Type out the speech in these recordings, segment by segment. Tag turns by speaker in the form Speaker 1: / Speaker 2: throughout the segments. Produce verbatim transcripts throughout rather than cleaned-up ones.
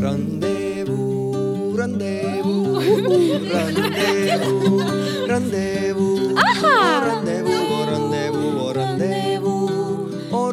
Speaker 1: Rendezvous, rendezvous, rendezvous, rendezvous, rendezvous, rendezvous, rendezvous,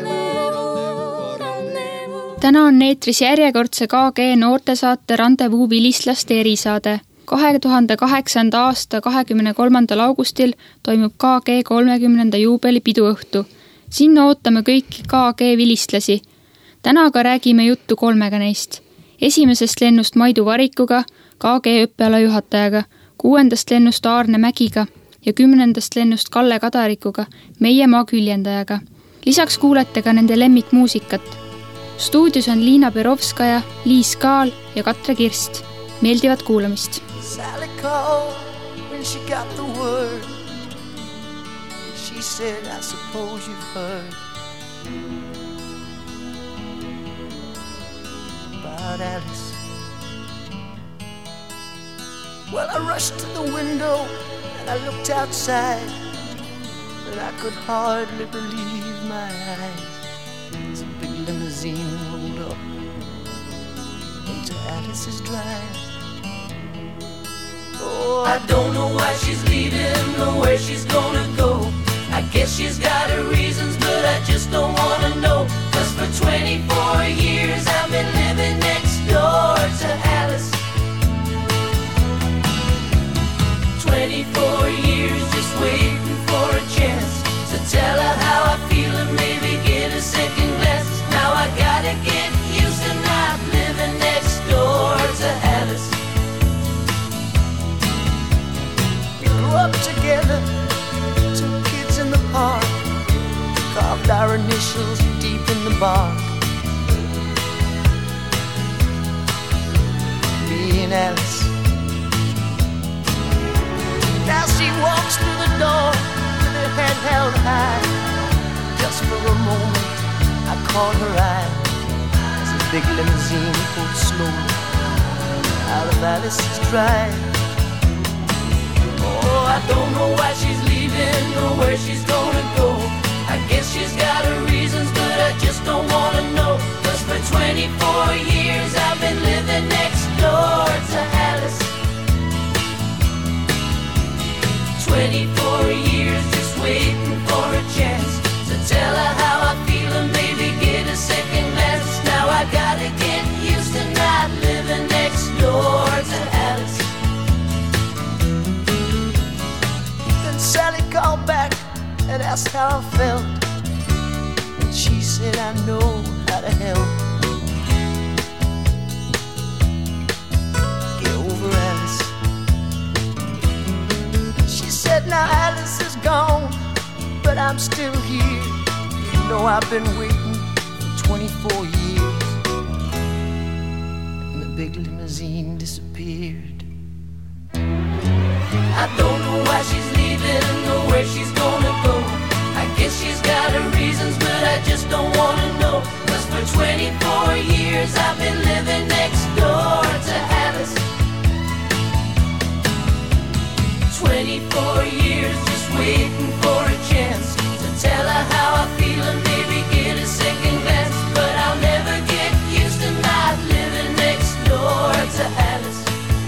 Speaker 1: rendezvous.
Speaker 2: Täna on eetris järjekordse K G noortesaate Rendezvous vilistlaste erisaade. kahe tuhande kaheksanda aasta kahekümne kolmandal augustil toimub K G kolmekümnenda juubeli piduõhtu. Sinna ootame kõiki K G vilistlasi. Täna aga räägime juttu kolmega neist. Esimesest lennust Maidu Varikuga, K G õppeala juhatajaga, kuuendast lennust Aarne Mägiga ja kümnendast lennust Kalle Kadarikuga, meie maa küljendajaga. Lisaks kuulete ka nende lemmikmuusikat. Stuudios on Liina Perovskaja, Liis Kaal ja Katre Kirst. Meeldivat kuulamist.
Speaker 3: Sally called when she got the word. She said, I suppose you've heard about Alice. Well, I rushed to the window and I looked outside, but I could hardly believe my eyes. As a big limousine rolled up into Alice's drive. Oh, I don't know why she's leaving or where she's gonna go. I guess she's got her reasons, but I just don't wanna know. Cause for twenty-four years I've been living next door to Alice. twenty-four years just waiting for a chance to tell her how I feel and maybe get a second glance. Now I gotta get used to not living next door to Alice. We grew up together, two kids in the park, carved our initials deep in the bark. Me and Alice. Now she walks through the door with her head held high. Just for a moment I caught her eye as a big limousine pulled slowly out of Alice's drive. Oh, I don't know why she's leaving or where she's gonna go. I guess she's got her reasons, but I just don't wanna know. Cause for twenty-four years I've been living next door to Alice. twenty-four years just waiting for a chance to tell her how I feel and maybe get a second glance. Now I gotta get used to not living next door to Alice. Then Sally called back and asked how I felt, and she said I know how to help. Get over Alice. She said now Alice is gone, but I'm still here. You know I've been waiting for twenty-four years. And the big limousine disappeared. I don't know why she's leaving or where she's gonna go. I guess she's got her reasons, but I just don't wanna know. Cause for twenty-four years I've been living next door to Alice. twenty-four years just waiting for a chance to tell her how I feel and maybe get a second glance. But I'll never get used to not living next door to Alice.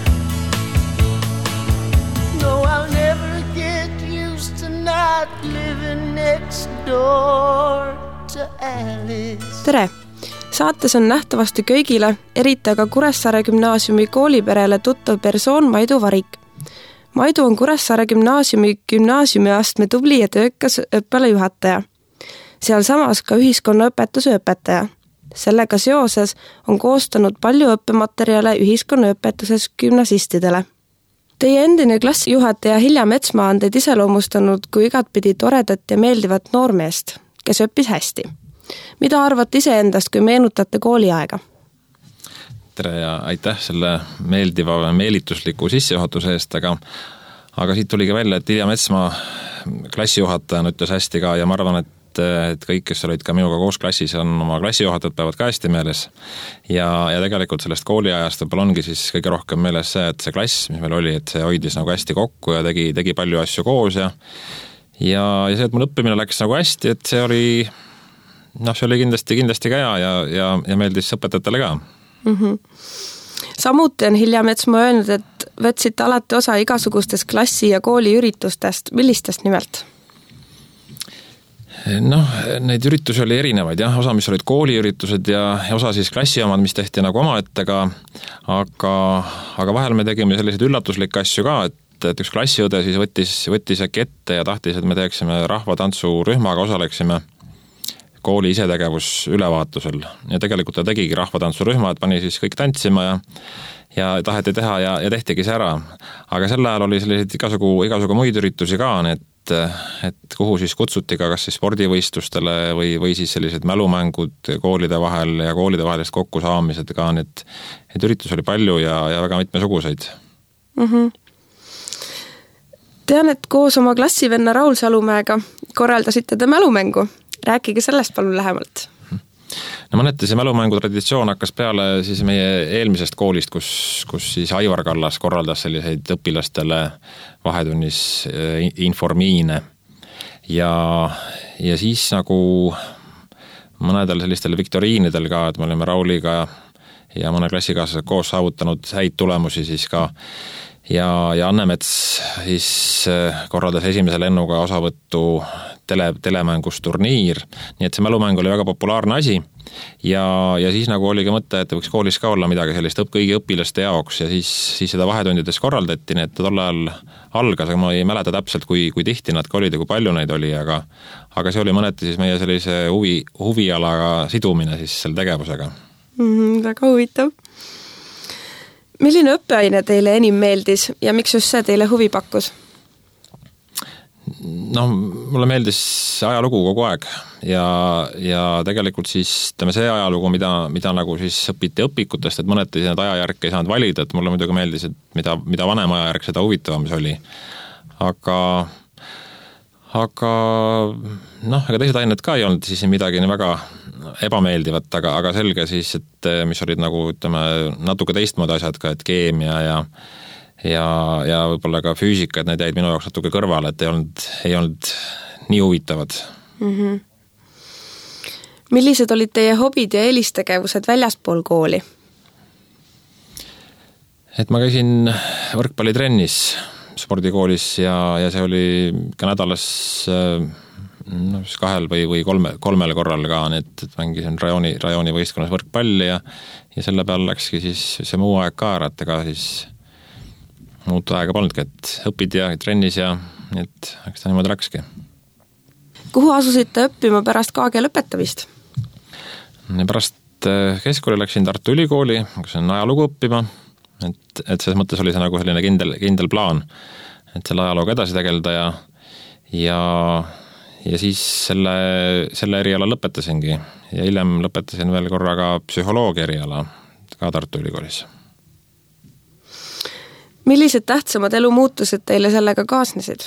Speaker 3: No, I'll never get used to not living next door to Alice.
Speaker 4: Tere! Saates on nähtavasti kõigile, eriti aga Kuressaare gümnaasiumi kooliperele tuttav persoon Maidu Varik. Maidu on Kuressaare gümnaasiumi gümnaasiumiastme tubli ja töökas õppela juhataja. Seal samas ka ühiskonnaõpetuse õpetaja. Sellega seoses on koostanud palju õppematerjale ühiskonnaõpetuses gümnasistidele. Teie endine klassijuhataja Hilja Metsmaa on teid iseloomustanud kui igatpidi toredat ja meeldivat noormeest, kes õppis hästi. Mida arvate ise endast, kui meenutate kooliaega?
Speaker 5: Tere ja aitäh selle meeldiva meelitusliku sissejuhatuse eest, aga, aga siit tuligi välja, et Hilja Metsmaa klassijuhatajana ütles hästi ka ja ma arvan, et, et kõik, kes olid ka minuga koos klassis, on oma klassijuhatajad päevad ka hästi meeles. Ja, ja tegelikult sellest kooliajast võib-olla ongi siis kõige rohkem meeles see, et see klass, mis meil oli, et see hoidis nagu hästi kokku ja tegi, tegi palju asju koos ja, ja, ja see, et mul õppimine läks nagu hästi, et see oli, noh, see oli kindlasti, kindlasti ka hea ja, ja, ja meeldis õpetajatele ka.
Speaker 4: Mm-hmm. Samuti on Hilja Metsmaa öelnud, et võtsite alati osa igasugustest klassi- ja kooliüritustest. Millistest nimelt?
Speaker 5: Noh, neid üritusi oli erinevaid, jah, osa, mis olid kooliüritused ja osa siis klassi omad, mis tehti nagu omaettega, aga, aga vahel me tegime selliseid üllatuslikke asju ka, et, et üks klassiõde siis võttis, võttis äkki ette ja tahtis, et me teeksime rahvatantsurühmaga, osaleksime kooli isetegevus ülevaatusel ja tegelikult ta tegigi rahvatantsurühma, et pani siis kõik tantsima ja ja taheti teha ja, ja tehtigi see ära. Aga sel ajal oli selliseid igasugu, igasugu muid üritusi ka, et, et kuhu siis kutsuti ka kas siis spordivõistlustele või, või siis sellised mälumängud koolide vahel ja koolide vahelist kokkusaamised ka, et, et üritus oli palju ja, ja väga mitmesuguseid.
Speaker 4: Mm-hmm. Tean, et koos oma klassivenna Raul Salumäega korraldasite te mälumängu. Rääkige sellest palun lähemalt.
Speaker 5: No mõneti see mälumängu traditsioon hakkas peale siis meie eelmisest koolist, kus, kus siis Aivar Kallas korraldas selliseid õpilastele vahetunnis informiine ja, ja siis nagu mõnedel sellistel viktoriinidel ka, et me olime Rauliga ja mõne klassikaaslased koos saavutanud häid tulemusi siis ka ja, ja Anne Mets siis korraldas esimese lennuga osavõttu tele, telemängusturniir, nii et see mälumäng oli väga populaarne asi ja, ja siis nagu oligi mõte, et võiks koolis ka olla midagi sellist õpp, kõigi õpilaste jaoks ja siis, siis seda vahetundides korraldati, nii et tol ajal algas, aga ma ei mäleta täpselt, kui, kui tihti nad ka olid ja kui palju neid oli, aga, aga see oli mõneti siis meie sellise huvi, huvialaga sidumine siis selle tegevusega.
Speaker 4: Mm-hmm, väga huvitav. Milline õppeaine teile enim meeldis ja miks just see teile huvi pakkus?
Speaker 5: No, mulle meeldis ajalugu kogu aeg ja, ja tegelikult siis ütleme see ajalugu, mida, mida nagu siis õpiti õpikutest, et mõneti need ajajärke ei saanud valida, et mulle muidugi meeldis, et mida, mida vanem ajajärk, seda huvitavam see oli. Aga, aga noh, ega teised ained ka ei olnud siis midagi nii väga ebameeldivat, aga, aga selge siis, et mis olid nagu ütleme natuke teistmoodi asjad ka, et keemia ja ja, ja võib-olla ka füüsika, et need jäid minu jaoks natuke kõrvale, et ei olnud, ei olnud nii huvitavad.
Speaker 4: Mm-hmm. Millised olid teie hobid ja eelistegevused väljaspool kooli?
Speaker 5: Et ma käisin võrkpallitrennis spordikoolis ja, ja see oli ka nädalas no, kahel või, või kolme, kolmel korral ka, nii et, et mängisin rajooni, rajooni võistkonnas võrkpalli ja, ja selle peal läkski siis see muu aeg ka ära, et ega siis muutu aega polnudki, et õpid ja trennis ja nii et eks ta niimoodi läkski.
Speaker 4: Kuhu asusite õppima pärast K G lõpetamist?
Speaker 5: Pärast keskkooli läksin Tartu Ülikooli, kus on ajalugu õppima, et, et selles mõttes oli see nagu selline kindel, kindel plaan, et selle ajalooga edasi tegeleda ja, ja, ja siis selle, selle eriala lõpetasingi ja hiljem lõpetasin veel korraga psühholoogia eriala ka Tartu Ülikoolis.
Speaker 4: Millised tähtsamad elumuutused teile sellega kaasnesid?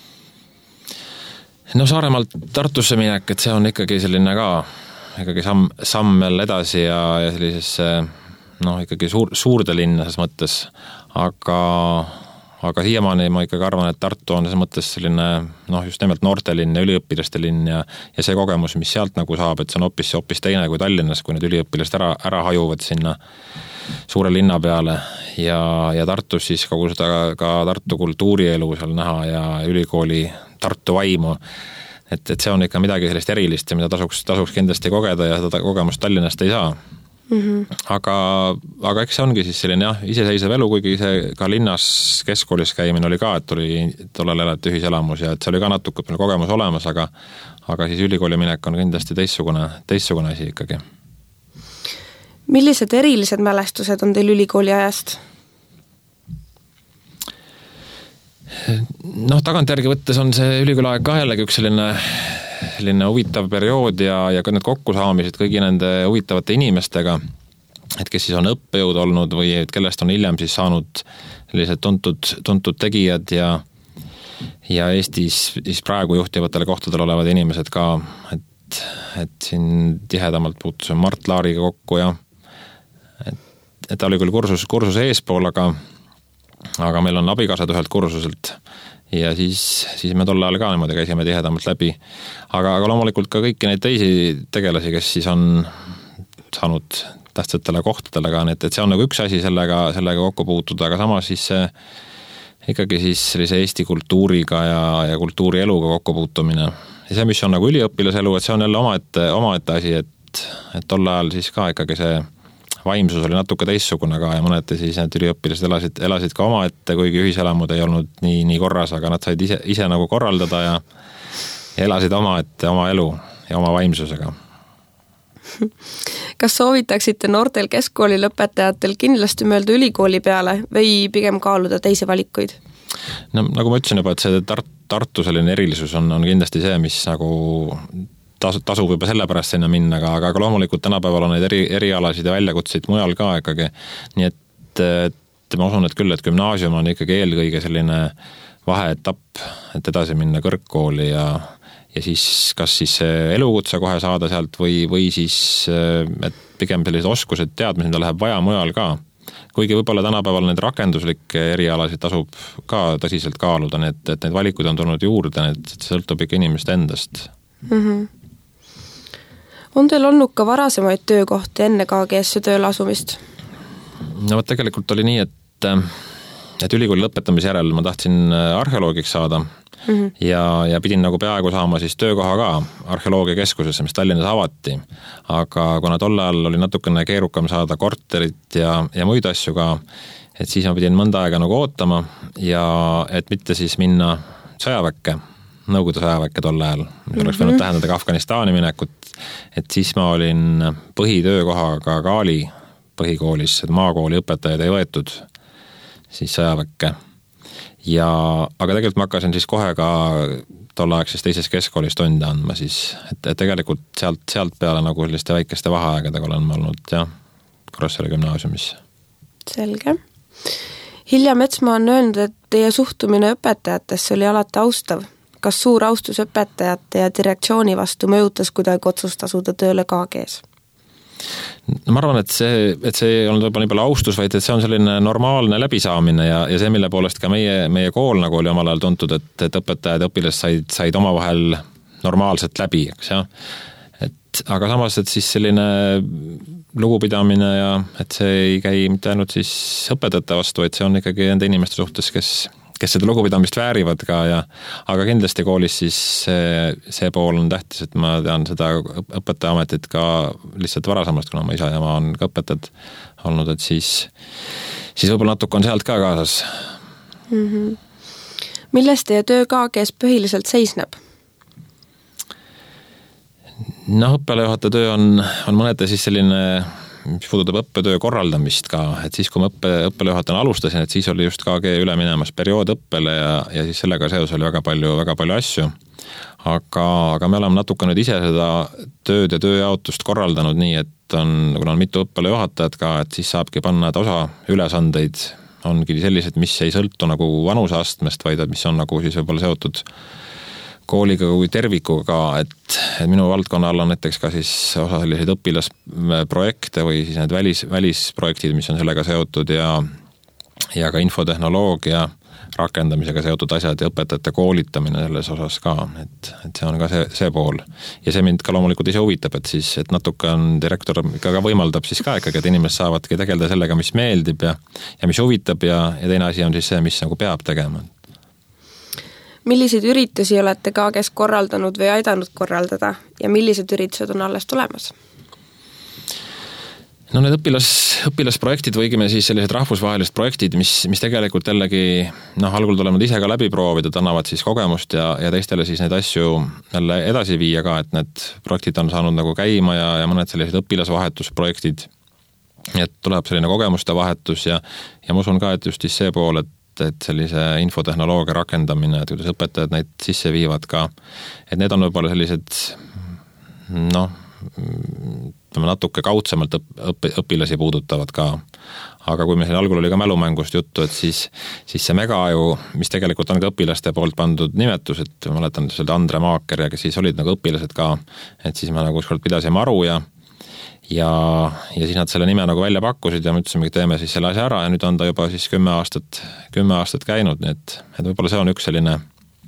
Speaker 5: No Saaremaalt Tartusse minek, et see on ikkagi selline ka ikkagi samm, samm veel edasi ja, ja sellisesse noh, ikkagi suur, suurde linna selles mõttes, aga, aga siiamaani ma ikkagi arvan, et Tartu on selles mõttes selline noh, just nimelt noortelinn ja üliõpilaste linn ja, ja see kogemus, mis sealt nagu saab, et see on hoopis, hoopis teine kui Tallinnas, kui need üliõpilast ära, ära hajuvad sinna suure linna peale ja, ja Tartus siis kogu seda ka Tartu kultuurielu seal näha ja ülikooli Tartu vaimu, et, et see on ikka midagi sellist erilist ja mida tasuks, tasuks kindlasti kogeda ja seda kogemust Tallinnast ei saa. Mm-hmm. Aga, aga eks see ongi siis selline jah, iseseisev elu, kuigi see ka linnas keskkoolis käimine oli ka, et oli tollel elati ühiselamus ja et see oli ka natuke kogemus olemas, aga, aga siis ülikooli minek on kindlasti teistsugune, teistsugune asi ikkagi.
Speaker 4: Millised erilised mälestused on teil ülikooli ajast?
Speaker 5: Noh, tagantjärgi võttes on see ülikooli aeg ka jällegi üks selline, selline huvitav periood ja, ja need kokkusaamised kõigi nende huvitavate inimestega, et kes siis on õppejõud olnud või kellest on hiljem siis saanud sellised tuntud, tuntud tegijad ja, ja Eestis siis praegu juhtivatele kohtadel olevad inimesed ka, et, et siin tihedamalt puutusin Mart Laariga kokku ja et, et ta oli küll kursus, kursuse eespool, aga, aga meil on abikaasad ühelt kursuselt ja siis, siis me tol ajal ka niimoodi käisime tihedamalt läbi. Aga, aga loomulikult ka kõiki neid teisi tegelasi, kes siis on saanud tähtsatele kohtadele ka, et, et see on nagu üks asi sellega, sellega kokku puutuda, aga samas siis see ikkagi siis sellise Eesti kultuuriga ja, ja kultuurieluga kokku puutumine. Ja see, mis on nagu üliõpilaselu, et see on jälle omaette, omaette asi, et, et tol ajal siis ka ikkagi see vaimsus oli natuke teissugune ka ja mõneti siis need üliõpilased elasid, elasid ka omaette, kuigi ühiselamud ei olnud nii, nii korras, aga nad said ise, ise nagu korraldada ja, ja elasid omaette oma elu ja oma vaimsusega.
Speaker 4: Kas soovitaksite noortel keskkooli lõpetajatel kindlasti mõelda ülikooli peale või pigem kaaluda teisi valikuid?
Speaker 5: No nagu ma ütlesin juba, et see Tart- Tartu selline erilisus on, on kindlasti see, mis nagu tasub juba selle pärast sinna minna, aga, aga loomulikult tänapäeval on neid eri, erialasid ja väljakutseid mujal ka ikkagi. Nii et, et ma usun, et küll, et gümnaasium on ikkagi eelkõige selline vaheetapp, et edasi minna kõrgkooli ja, ja siis kas siis elukutse kohe saada sealt või, või siis et pigem sellised oskused, teadmised, mida läheb vaja mujal ka. Kuigi võib-olla tänapäeval need rakenduslikke erialasid tasub ka tõsiselt kaaluda, nii et, et need valikuid on tulnud juurde, et see sõltub ikka inimest endast.
Speaker 4: Mm-hmm. On teil olnud ka varasemaid töökohti enne K G S-e tööle asumist?
Speaker 5: No tegelikult oli nii, et, et ülikooli lõpetamise järel ma tahtsin arheoloogiks saada mm-hmm. ja, ja pidin nagu peaaegu saama siis töökoha ka arheoloogiakeskusesse, mis Tallinnas avati. Aga kuna tol ajal oli natukene keerukam saada korterit ja, ja muid asju ka, et siis ma pidin mõnda aega nagu ootama ja et mitte siis minna sõjaväkke, Nõukogude sõjaväkke tol ajal, mis oleks võinud tähendada ka Afganistani minekut, et siis ma olin põhitöökohaga Kaali põhikoolis, et maakooli õpetajaid ei võetud siis sõjaväkke. Ja, aga tegelikult ma hakkasin siis kohe ka tolleaegses teises keskkoolis tunde andma siis, et, et tegelikult sealt, sealt peale nagu selliste väikeste vaheaegadega olen ma olnud jah, Kuressaare gümnaasiumis.
Speaker 4: Selge. Hilja Metsmaa on öelnud, et teie suhtumine õpetajatesse oli alati austav. Kas suur austus õpetajate ja direktsiooni vastu mõjutas kuidagi otsust asuda tööle K G-s?
Speaker 5: No ma arvan, et see, et see ei olnud võib-olla nii palju austus, vaid et see on selline normaalne läbisaamine ja, ja see, mille poolest ka meie, meie kool nagu oli omal ajal tuntud, et, et õpetajad ja õpilased said, said omavahel normaalselt läbi, eks jah. Et, aga samas, et siis selline lugupidamine ja et see ei käi mitte ainult siis õpetajate vastu, et see on ikkagi nende inimeste suhtes, kes kes seda lugupidamist väärivad ka ja aga kindlasti koolis siis see, see pool on tähtis, et ma tean seda õpetajaametit ka lihtsalt varasemast, kuna ma isa ja ma on ka õpetajad olnud, et siis, siis võib-olla natuke on sealt ka kaasas.
Speaker 4: Mm-hmm. Milles teie töö K G-s põhiliselt seisneb?
Speaker 5: No õppealajuhataja töö on, on mõnete siis selline mis puudutab õppetöö korraldamist ka, et siis kui ma õppe, õppealajuhatajana alustasin, et siis oli just K G üle minemas periood õppele ja, ja siis sellega seos oli väga palju, väga palju asju. Aga, aga me oleme natuke nüüd ise seda tööd ja tööjaotust korraldanud nii, et on, kuna on mitu õppealajuhatajat ka, et siis saabki panna, et osa ülesandeid ongi sellised, mis ei sõltu nagu vanuseastmest, vaid mis on nagu siis võib-olla seotud kooliga kui tervikuga, et, et minu valdkonna all on näiteks ka siis osa selliseid õpilasprojekte või siis need välis, välisprojektid, mis on sellega seotud ja, ja ka infotehnoloogia rakendamisega seotud asjad ja õpetajate koolitamine selles osas ka, et, et see on ka see, see pool. Ja see mind ka loomulikult ise huvitab, et siis, et natuke on direktor ikka ka võimaldab siis ka ikkagi, et inimesed saavadki tegeleda sellega, mis meeldib ja, ja mis huvitab ja, ja teine asi on siis see, mis nagu peab tegema.
Speaker 4: Milliseid üritusi olete K G-s korraldanud või aidanud korraldada ja millised üritused on alles tulemas?
Speaker 5: No need õpilas, õpilasprojektid või õigime siis sellised rahvusvahelised projektid, mis, mis tegelikult jällegi noh, algul tuleme ise ka läbi proovida, annavad siis kogemust ja, ja teistele siis neid asju jälle edasi viia ka, et need projektid on saanud nagu käima ja, ja mõned sellised õpilasvahetusprojektid. Et tuleb selline kogemuste vahetus ja, ja ma usun ka, et just siis see pool, et et sellise infotehnoloogia rakendamine, et kuidas õpetajad neid sisse viivad ka, et need on võib-olla sellised noh, natuke kaudsemalt õp- õpilasi puudutavad ka. Aga kui me siin algul oli ka mälumängust juttu, et siis, siis see Megaaju, mis tegelikult on ka õpilaste poolt pandud nimetus, et ma mäletan selle Andre Maaker ja kes siis olid nagu õpilased ka, et siis me nagu ükskord pidasime aru ja Ja, ja siis nad selle nime nagu välja pakkusid ja me ütlesime, et teeme siis selle asja ära ja nüüd on ta juba siis kümme aastat, kümme aastat käinud, nii et, et võib-olla see on üks selline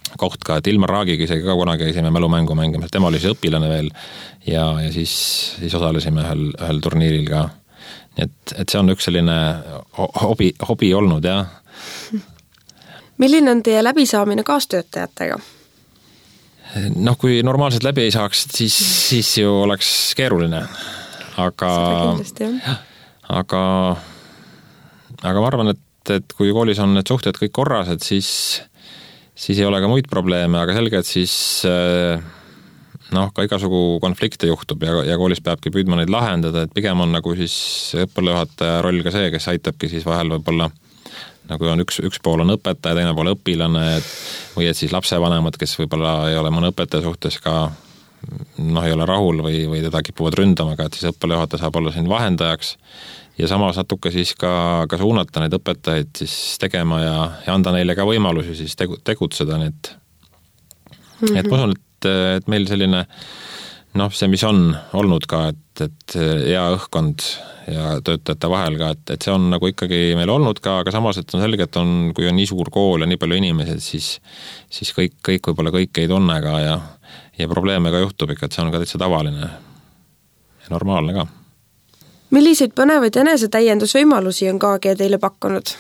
Speaker 5: koht ka, et Ilmar Raagiga isegi ka kunagi käisime mälumängu mängimas, tema oli siis õpilane veel ja, ja siis, siis osalesime ühel, ühel turniiril ka. Nii et, et see on üks selline hobi, hobi olnud, jah.
Speaker 4: Milline on teie läbisaamine kaastöötajatega?
Speaker 5: Noh, kui normaalselt läbi ei saaks, siis, siis ju oleks keeruline. Aga, aga, aga ma arvan, et, et kui koolis on need suhted kõik korras, et siis, siis ei ole ka muid probleeme, aga selge, et siis noh, ka igasugu konflikte juhtub ja, ja koolis peabki püüdma neid lahendada, et pigem on nagu siis õppealajuhataja roll ka see, kes aitabki siis vahel võib-olla nagu on üks, üks pool on õpetaja, teine pool õpilane, et, või et siis lapsevanemad, kes võib-olla ei ole mõne õpetaja suhtes ka noh, ei ole rahul või, või teda kipuvad ründama, aga et siis õppealajuhataja saab olla siin vahendajaks ja samas natuke siis ka, ka suunata neid õpetajaid siis tegema ja, ja anda neile ka võimalusi siis tegu, tegutseda, nii et mm-hmm. et ma usun, et, et meil selline noh, see, mis on olnud ka, et, et hea õhkkond ja töötajate vahel ka, et, et see on nagu ikkagi meil olnud ka, aga samas, et on selge, et on, kui on nii suur kool ja nii palju inimesed, siis, siis kõik, kõik võib-olla kõik ei tunne ka ja, ja probleeme ka juhtub ikka, et see on ka täitsa tavaline ja normaalne ka.
Speaker 4: Milliseid põnevaid enesetäiendusvõimalusi on K G teile pakkunud?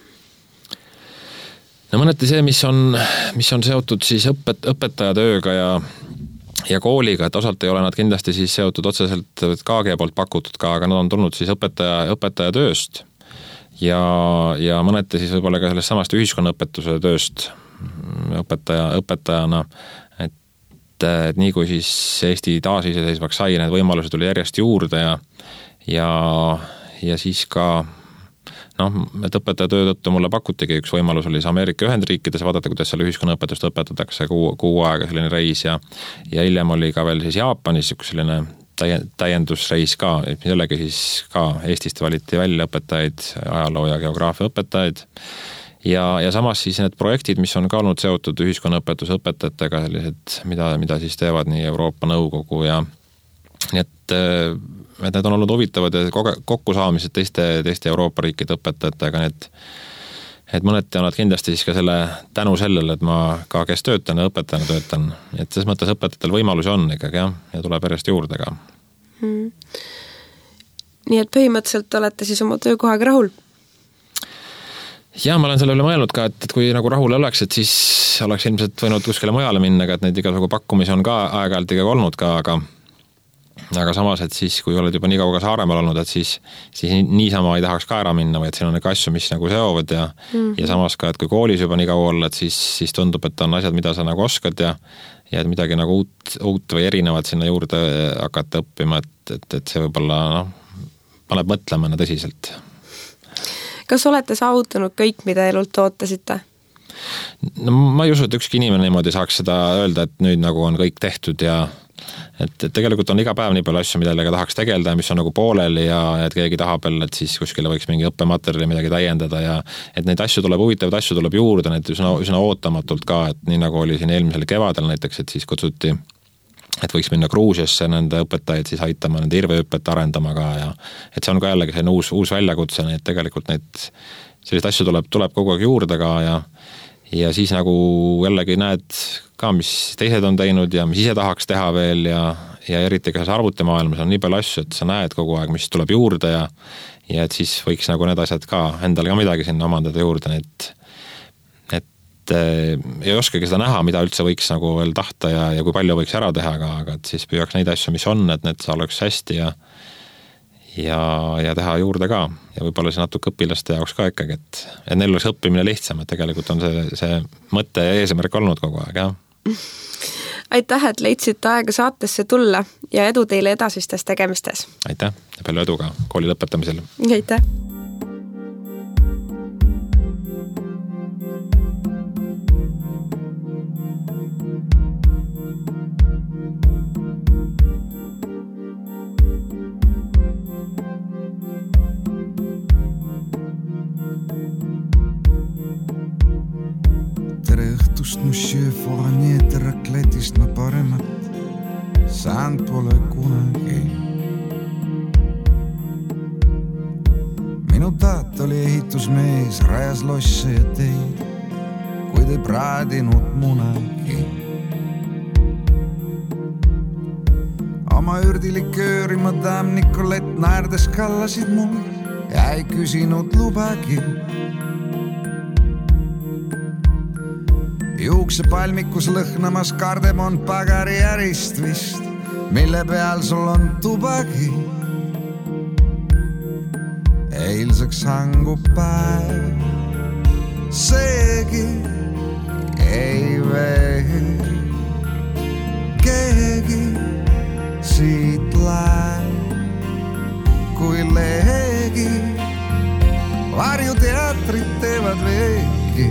Speaker 5: No mõneti see, mis on, mis on seotud siis õpet, õpetajatööga ja ja kooliga, et osalt ei ole nad kindlasti siis seotud otseselt K G poolt pakutud ka, aga nad on tulnud siis õpetaja, õpetaja tööst ja, ja mõneti siis võib-olla ka sellest samast ühiskonnaõpetuse tööst õpetaja, õpetajana, et, et nii kui siis Eesti taasiseseisvaks sai, need võimalused tuli järjest juurde ja, ja, ja siis ka noh, et õpetaja töö tõttu mulle pakutigi üks võimalus oli Ameerika Ühendriikides vaadata, kuidas seal ühiskonnaõpetust õpetatakse kuu, kuu aega selline reis ja, ja hiljem oli ka veel siis Jaapanis üks selline täiendusreis ka, jällegi siis ka Eestist valiti välja õpetajaid, ajaloo ja geograafia õpetajaid ja, ja samas siis need projektid, mis on ka olnud seotud ühiskonnaõpetuse õpetajatega, sellised, mida, mida siis teevad nii Euroopa Nõukogu ja nii et et need on olnud huvitavad ja kokkusaamised teiste, teiste Euroopa riikide õpetajatega, nii et et mõneti on nad kindlasti siis ka selle tänu sellele, et ma ka kes töötan ja õpetajana töötan, et selles mõttes õpetajatel võimalusi on ikkagi jah, ja tuleb järjest juurde ka
Speaker 4: hmm.. Nii et põhimõtteliselt olete siis oma töökohaga rahul?
Speaker 5: Ja ma olen selle üle mõelnud ka, et, et kui nagu rahul oleks, et siis oleks ilmselt võinud kuskile mujale minna, et neid igasugu pakkumisi on ka aeg-ajalt ikkagi olnud ka, aga aga samas, et siis, kui oled juba nii kaua ka Saaremaal olnud, et siis, siis niisama ei tahaks ka ära minna, või et siin on neid asju, mis nagu seovad ja, mm-hmm. ja samas ka, et kui koolis juba nii kaua olla, et siis, siis tundub, et on asjad, mida sa nagu oskad ja, ja et midagi nagu uut, uut või erinevat sinna juurde hakata õppima, et, et, et see võib-olla noh, paneb mõtlema tõsiselt.
Speaker 4: Kas olete saavutanud kõik, mida elult ootasite?
Speaker 5: No ma ei usu, et ükski inimene niimoodi saaks seda öelda, et nüüd nagu on kõik tehtud ja et, et tegelikult on iga päev nii palju asju, millega tahaks tegelda ja mis on nagu pooleli ja et keegi tahab veel, et siis kuskile võiks mingi õppematerjali midagi täiendada ja et neid asju tuleb, huvitavaid asju tuleb juurde, neid üsna, üsna ootamatult ka, et nii nagu oli siin eelmisel kevadel näiteks, et siis kutsuti, et võiks minna Gruusiasse nende õpetajaid siis aitama, nende irveõpet arendama ka ja et see on ka jällegi selline uus, uus väljakutse, nii et tegelikult neid selliseid asju tuleb, tuleb kogu aeg juurde ka ja ja siis nagu jällegi näed ka, mis teised on teinud ja mis ise tahaks teha veel ja, ja eriti ka arvutimaailmas on nii palju asju, et sa näed kogu aeg, mis tuleb juurde ja ja et siis võiks nagu need asjad ka endale ka midagi sinna omandada juurde, et et ei oskagi seda näha, mida üldse võiks nagu veel tahta ja, ja kui palju võiks ära teha, aga, aga et siis püüaks neid asju, mis on, et need oleks hästi ja ja, ja teha juurde ka ja võib-olla see natuke õpilaste jaoks ka ikkagi, et, et neil oleks õppimine lihtsam, et tegelikult on see, see mõte ja eesmärk olnud kogu aeg, jah.
Speaker 4: Aitäh, et leidsite aega saatesse tulla ja edu teile edasistes tegemistes.
Speaker 5: Aitäh ja palju edu ka kooli lõpetamisel.
Speaker 4: Aitäh.
Speaker 6: Mu sjöfora nii rakletist ma paremat säänd pole kunagi. Minu taat oli ehitusmees, rajas losse ja teid. kuid ei praadinud munagi. Oma ürdilikööri madam Nicolette naerdes kallasid mul ja ei küsinud lubagi. Juuksepalmikus lõhnamas kardemon pagari ärist vist, mille peal sul on tubagi. Eilseks hangub päev, seegi ei veel. Keegi siit läheb, kui leegi, varjuteatrid teevad veegi.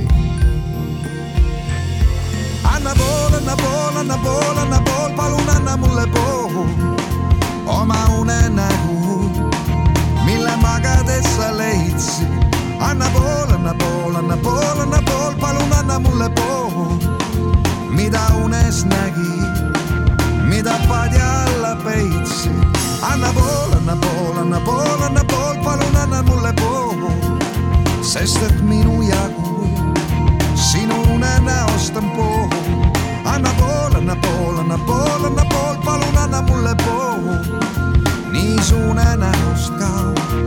Speaker 6: Anna pool, anna pool, anna pool, anna pool, palun anna mulle pool oma unenägu, mille magades sa leidsid. Anna pool, anna pool, anna pool, anna pool, palun anna mulle pool, mida unes nägi, mida padja alla peitsid. Anna pool, anna pool, anna pool, anna pool, palun anna mulle pool, sest et minu jagu sinu unenäost on pool. Anna pool, anna pool, anna pool, anna pool, palun anna mulle pool, nii su unenäost ka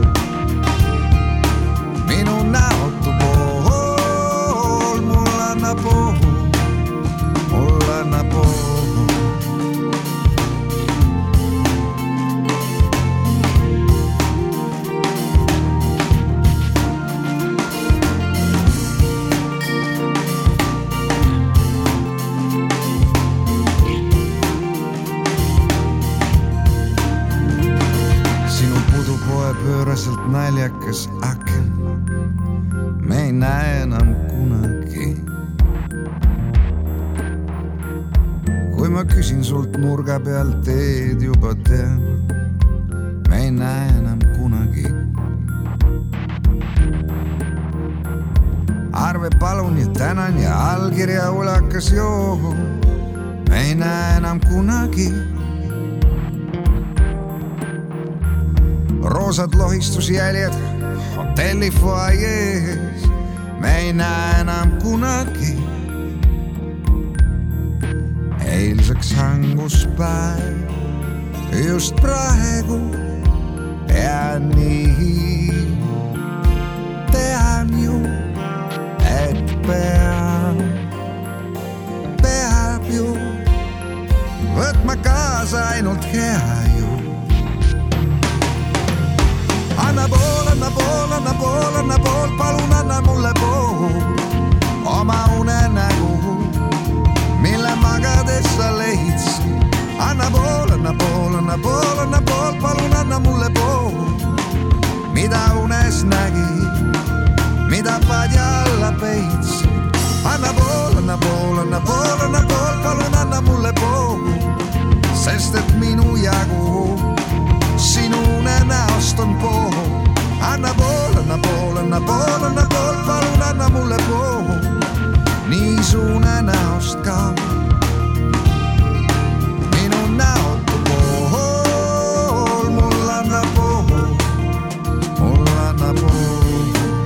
Speaker 6: minu näotu pool. Mulle anna pool, mulle anna pool. Pööraselt näljakas aken, me ei näe enam kunagi. Kui ma küsin sult nurga peal teed juba tean, me ei näe enam kunagi. Arve palun ja tänan ja allkirja ulakas joo, me ei näe enam kunagi. Roosad lohistusjäljed hotelli foajees, me ei näe enam kunagi. Eilseks hangus päev, just praegu ja nii. Tean ju, et peab, peab ju võtma kaasa ainult hea ju. Anna pool, anna pool, anna pool, anna pool, palun anna mulle pool oma unenägu, mille magades sa leidsid. Anna pool, anna pool, anna pool, anna pool, palun anna mulle pool, mida unes nägi, mida padja alla peitsid. Anna pool, anna pool, anna pool, anna pool, palun anna mulle pool, sest et minu jagu sinu unenäost on pool. Anna pool, anna pool, anna pool, anna pool, palun anna mulle pool, nii su unenäost ka minu näotu pool. Mulle anna pool, mulle anna pool.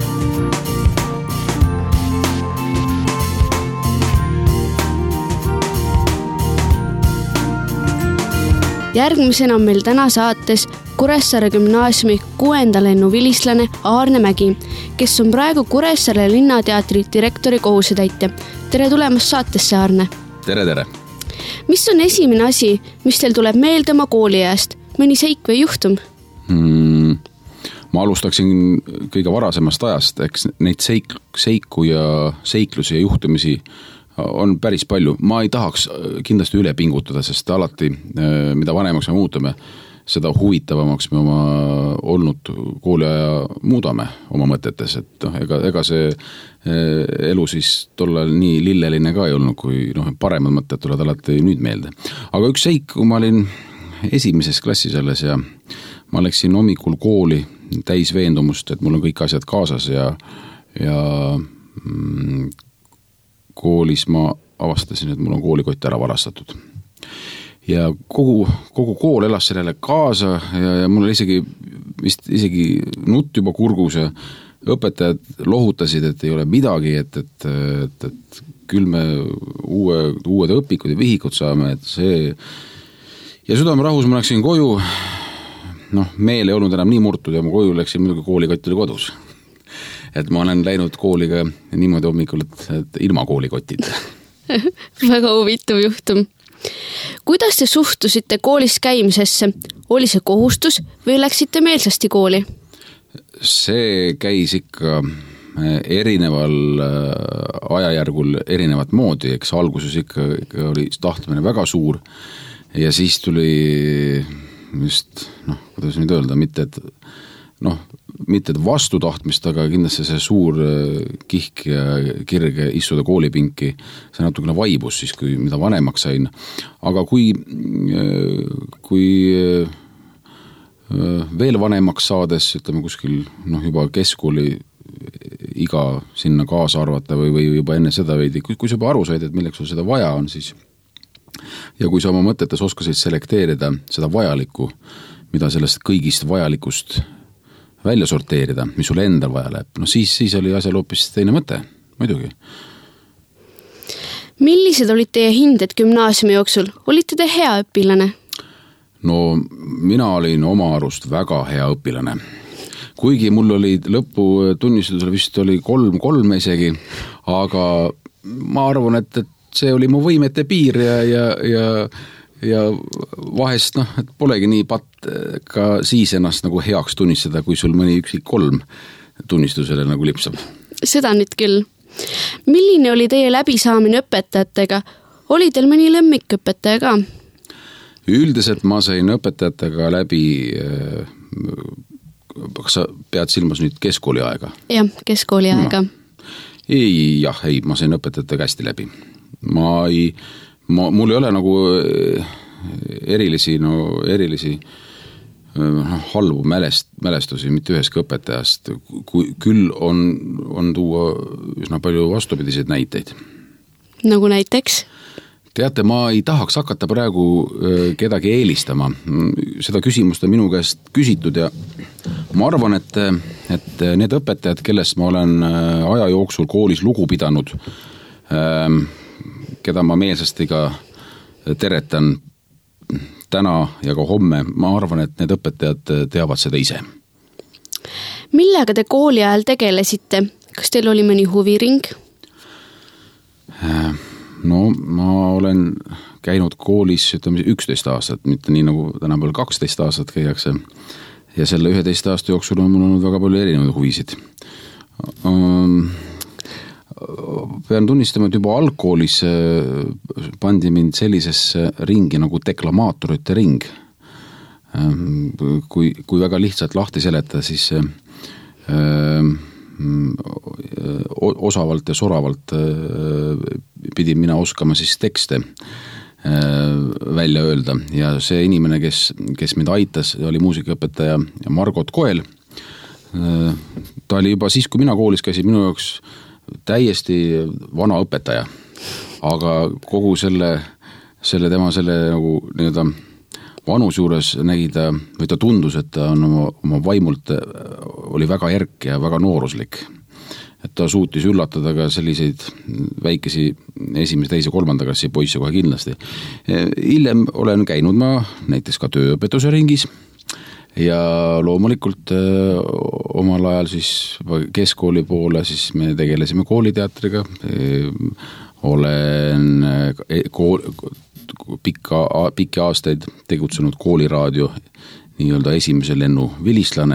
Speaker 7: Järgmisena on meil täna saates Kuressaare gümnaasiumi kuuenda lennu vilistlane Aarne Mägi, kes on praegu Kuressaare linnateatri direktori kohusetäitja. Tere tulemast saatesse, Aarne!
Speaker 8: Tere, tere!
Speaker 7: Mis on esimene asi, mis teil tuleb meelde oma kooliajast? Mõni seik või juhtum?
Speaker 8: Hmm, ma alustaksin kõige varasemast ajast, eks neid seik, seiku ja seiklusi ja juhtumisi on päris palju. Ma ei tahaks kindlasti üle pingutada, sest alati, mida vanemaks me muutame, seda huvitavamaks me oma olnud kooliaja muudame oma mõtetes, et noh, ega, ega see elu siis tollal nii lilleline ka ei olnud, kui noh, paremad mõtted tulevad alati nüüd meelde. Aga üks seik, kui ma olin esimeses klassis alles ja ma läksin hommikul kooli täis veendumust, et mul on kõik asjad kaasas ja, ja mm, koolis ma avastasin, et mul on koolikott ära varastatud. Ja kogu, kogu kool elas sellele kaasa ja, ja mul oli isegi, vist isegi nutt juba kurgus ja õpetajad lohutasid, et ei ole midagi, et, et, et, et küll me uue, uued õpikud ja vihikud saame, et see ja südamerahus ma läksin koju, noh, meel ei olnud enam nii murtud ja ma koju läksin muidugi koolikott oli kodus. Et ma olen läinud kooliga niimoodi hommikul, et, et ilma koolikotid.
Speaker 7: Väga huvitav juhtum. Kuidas te suhtusite koolis käimisesse? Oli see kohustus või läksite meelsasti kooli?
Speaker 8: See käis ikka erineval ajajärgul erinevat moodi, eks alguses ikka, ikka oli tahtmine väga suur ja siis tuli just, noh, kuidas nüüd öelda, mitte et, noh, mitte et vastu tahtmist, aga kindlasti see suur kihk ja kirge istuda koolipinki, see natukene vaibus siis, kui mida vanemaks sain. Aga kui, kui veel vanemaks saades, ütleme kuskil noh, juba keskkooli iga sinna kaasa arvata või, või juba enne seda veidi, kui, kui sa juba aru said, et milleks sul seda vaja on, siis ja kui sa oma mõtetes oskasid selekteerida seda vajalikku, mida sellest kõigist vajalikust välja sorteerida, mis sulle endal vaja läheb, no siis, siis oli asjal hoopis teine mõte, muidugi.
Speaker 7: Millised olid teie hinded gümnaasiumi jooksul? Olite te hea õpilane?
Speaker 8: No mina olin oma arust väga hea õpilane. Kuigi mul oli lõputunnistusel vist oli kolm, kolm isegi, aga ma arvan, et, et see oli mu võimete piir ja, ja, ja, ja vahest, noh, et polegi nii patt ka siis ennast nagu heaks tunnistada, kui sul mõni üksik kolm tunnistusele nagu lipsab.
Speaker 7: Seda nüüd küll. Milline oli teie läbisaamine õpetajatega? Oli teil mõni lemmikõpetaja ka?
Speaker 8: Üldiselt ma sain õpetajatega läbi, kas sa pead silmas nüüd keskkooli aega?
Speaker 7: Jah, keskkooli aega.
Speaker 8: No. Ei, jah, ei, ma sain õpetajatega hästi läbi. Ma ei, ma, mul ei ole nagu erilisi, no erilisi halbu mälest, mälestusi mitte üheski õpetajast, kui, küll on, on tuua üsna palju vastupidiseid näiteid.
Speaker 7: Nagu näiteks?
Speaker 8: Teate, ma ei tahaks hakata praegu kedagi eelistama. Seda küsimust on minu käest küsitud ja ma arvan, et, et need õpetajad, kellest ma olen aja jooksul koolis lugu pidanud, keda ma meelsasti ka teretan täna ja ka homme, ma arvan, et need õpetajad teavad seda ise.
Speaker 7: Millega te kooli ajal tegelesite? Kas teil oli mõni huviring?
Speaker 8: No ma olen käinud koolis ütleme üksteist aastat, mitte nii nagu tänapäeval kaksteist aastat käiakse ja selle üheteist aasta jooksul on mul olnud väga palju erinevaid huvisid. Pean tunnistama, et juba algkoolis pandi mind sellisesse ringi nagu deklamaatorite ring. Kui, kui väga lihtsalt lahti seleta, siis osavalt ja soravalt pidin mina oskama siis tekste välja öelda ja see inimene, kes, kes mind aitas, oli muusikaõpetaja Margot Koel. Ta oli juba siis, kui mina koolis käisin, minu jaoks täiesti vana õpetaja, aga kogu selle, selle tema selle nagu nii-öelda vanus juures nägi ta, või ta tundus, et ta on oma, oma vaimult oli väga järk ja väga nooruslik. Et ta suutis üllatada ka selliseid väikesi esimese, teise, kolmanda klassi poisse kohe kindlasti. Hiljem olen käinud ma näiteks ka tööõpetuse ringis ja loomulikult öö, omal ajal siis keskkooli poole siis me tegelesime kooliteatriga. Olen kool, pikka, pikki aastaid tegutsenud kooliraadio nii-öelda esimese lennu vilistlane.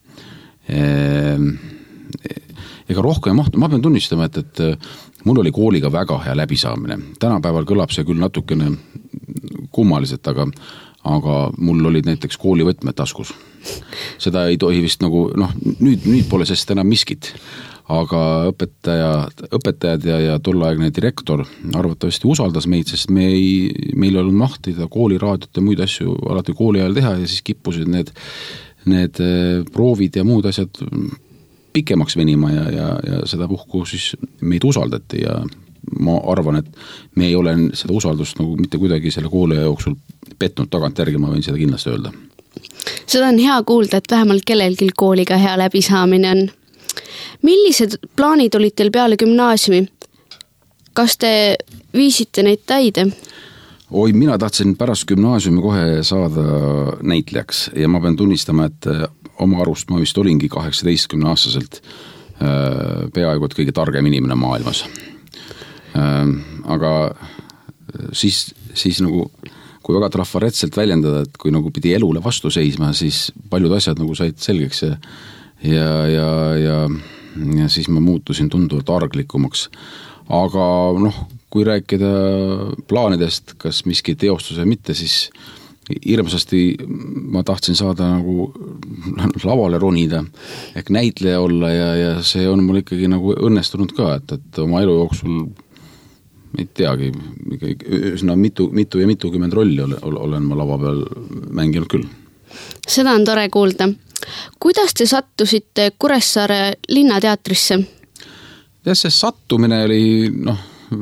Speaker 8: Ega rohkem mahtu, ma pean tunnistama, et, et mul oli kooliga väga hea läbisaamine. Tänapäeval kõlab see küll natukene kummaliselt, aga, aga mul olid näiteks koolivõtmed taskus. Seda ei tohi vist nagu, noh, nüüd, nüüd pole sest enam miskit. Aga õpetaja, õpetajad ja, ja tollaegne direktor arvatavasti usaldas meid, sest me ei, meil oli mahtida kooliraadiot ja muid asju alati kooli ajal teha ja siis kippusid need, need proovid ja muud asjad pikemaks venima ja, ja, ja seda puhku siis meid usaldati ja ma arvan, et me ei ole seda usaldust nagu mitte kuidagi selle kooli jooksul petnud tagant järgi, ma võin seda kindlasti öelda.
Speaker 7: Seda on hea kuulda, et vähemalt kellelgi kooliga hea läbisaamine on. Millised plaanid olid teil peale gümnaasiumi? Kas te viisite neid täide?
Speaker 8: Oi, mina tahtsin pärast gümnaasiumi kohe saada näitlejaks ja ma pean tunnistama, et oma arust ma vist olingi kaheksateistkümne aastaselt peaaegu et kõige targem inimene maailmas. Aga siis, siis nagu, kui väga trafaretselt väljendada, et kui nagu pidi elule vastu seisma, siis paljud asjad nagu said selgeks ja, ja, ja, ja, ja siis ma muutusin tunduvalt arglikumaks. Aga noh, kui rääkida plaanidest, kas miski teostus või mitte, siis hirmsasti ma tahtsin saada nagu lavale ronida ehk näitleja olla ja, ja see on mul ikkagi nagu õnnestunud ka, et, et oma elu jooksul ei teagi, no, mitu, mitu ja mitukümmend rolli olen ma lava peal mänginud küll.
Speaker 7: Seda on tore kuulda. Kuidas te sattusite Kuressaare linnateatrisse?
Speaker 8: Ja see sattumine oli, noh,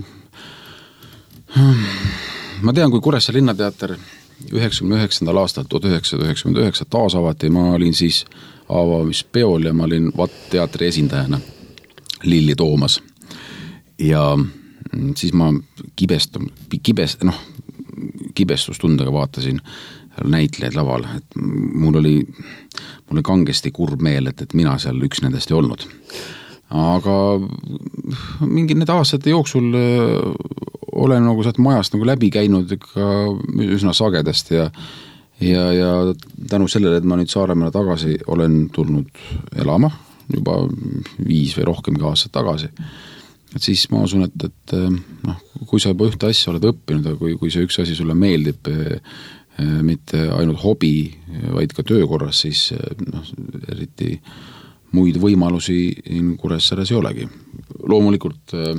Speaker 8: ma tean, kui Kuressaare linnateater üheksakümne üheksandal aastal tuhat üheksasada üheksakümmend üheksa taas avati, ma olin siis avamispeol ja ma olin V A T teatri esindajana Lilli Toomas. Ja siis ma kibestum, kibes, noh, kibestustundega vaatasin näitlejaid laval, et mul oli, mul oli kangesti kurb meel, et, et mina seal üks nendest ei olnud. Aga mingi need aastate jooksul olen nagu sealt majast nagu läbi käinud ikka üsna sagedast ja, ja, ja tänu sellele, et ma nüüd Saaremäele tagasi olen tulnud elama juba viis või rohkemgi aastat tagasi. Et siis ma usun, et, et noh, kui sa juba ühte asja oled õppinud, aga kui, kui see üks asi sulle meeldib, mitte ainult hobi, vaid ka töökorras, siis noh, eriti muid võimalusi Kuressaares ei olegi. Loomulikult äh,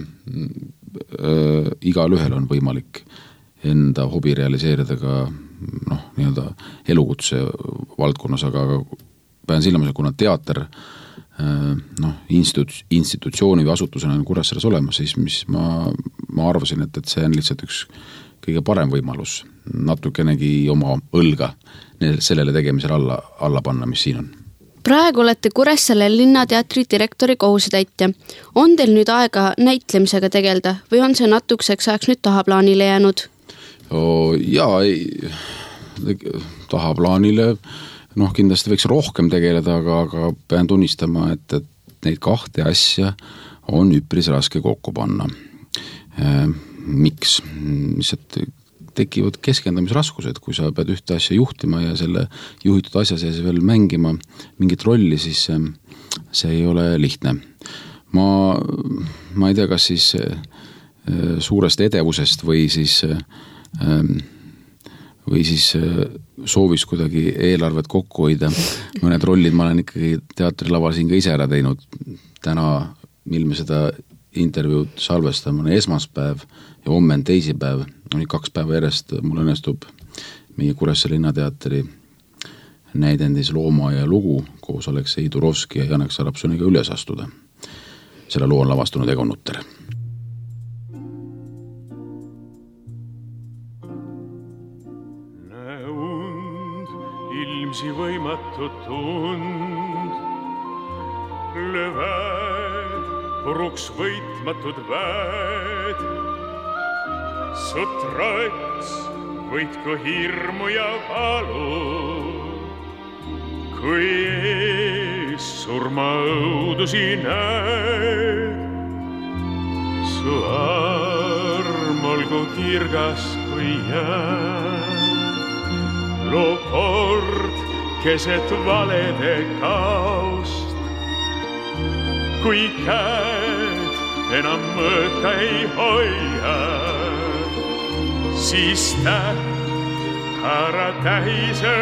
Speaker 8: äh, igal ühel on võimalik enda hobi realiseerida ka noh, nii-öelda elukutse valdkonnas, aga pean silmas, et kuna teater noh, institu- institutsiooni või asutusena on Kuressaares olemas, siis mis ma, ma arvasin, et, et see on lihtsalt üks kõige parem võimalus natukenegi oma õlga sellele tegemisele alla, alla panna, mis siin on.
Speaker 7: Praegu olete Kuressaare linnateatri direktori kohusetäitja. On teil nüüd aega näitlemisega tegelda või on see natukeseks ajaks nüüd tahaplaanile jäänud?
Speaker 8: O, jaa, ei, tahaplaanile noh, kindlasti võiks rohkem tegeleda, aga, aga pean tunnistama, et, et neid kahte asja on üpris raske kokku panna. E, miks? Lihtsalt tekivad keskendumisraskused, kui sa pead ühte asja juhtima ja selle juhitud asja sees veel mängima mingit rolli, siis see ei ole lihtne. Ma, ma ei tea, kas siis suurest edevusest või siis või siis soovis kuidagi eelarvet kokku hoida. Mõned rollid ma olen ikkagi teatrilaval siin ka ise ära teinud. Täna, mil me seda intervjuud salvestame, on esmaspäev ja homme on teisipäev. Oli kaks päeva järjest mul õnnestub meie Kuressaare linnateatri näidendis Looma ja lugu koos Aleksei Turovski ja Janek Sarapsoniga üles astuda. Selle loo on lavastunud Egon Nutter.
Speaker 9: Ilmsi võimatu tund, lööväed, puruks võitmatud väed, su trots võitku hirmu ja valu, kui ees surma õudusi näed, su arm olgu kirgas kui jää. Loo kord keset valede kaost, kui käed enam mõõta ei hoia, siis täht ära tähise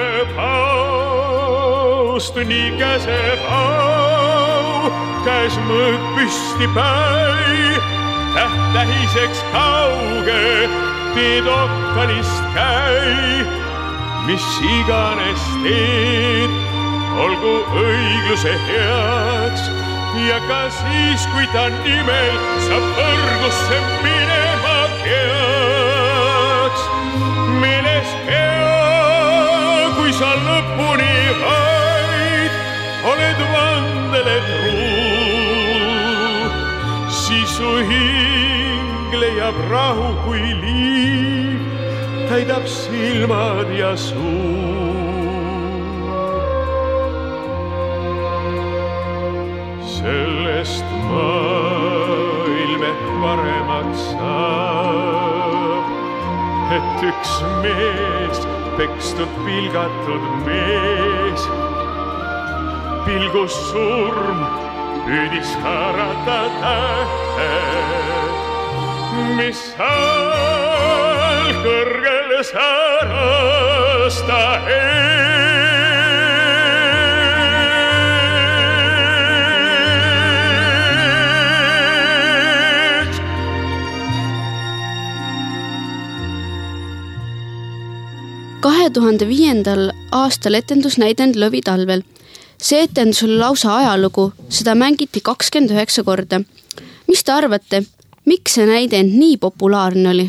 Speaker 9: paust, nii käseb au, käes mõõk püsti päi, täht tähiseks kauge, teed okkalist käi. Mis iganes teed, olgu õigluse heaks ja ka siis, kui ta nimel saab võrgusse minema peaks. Meeles pea, kui sa lõpuni vaid oled vandele truu, su hing leiab rahu, kui liiv täidab silmad ja suu. Sellest maailm ehk paremaks saab, et üks mees, pekstud, pilgatud mees, pilgus surm püüdis haarata tähed, mis all kõrgel säras ta ees.
Speaker 7: kahe tuhande viiendal aastal etendus näidend Lõvi talvel. See etendus oli lausa ajalugu, seda mängiti kakskümmend üheksa korda. Mis te arvate, miks see näidend nii populaarne oli?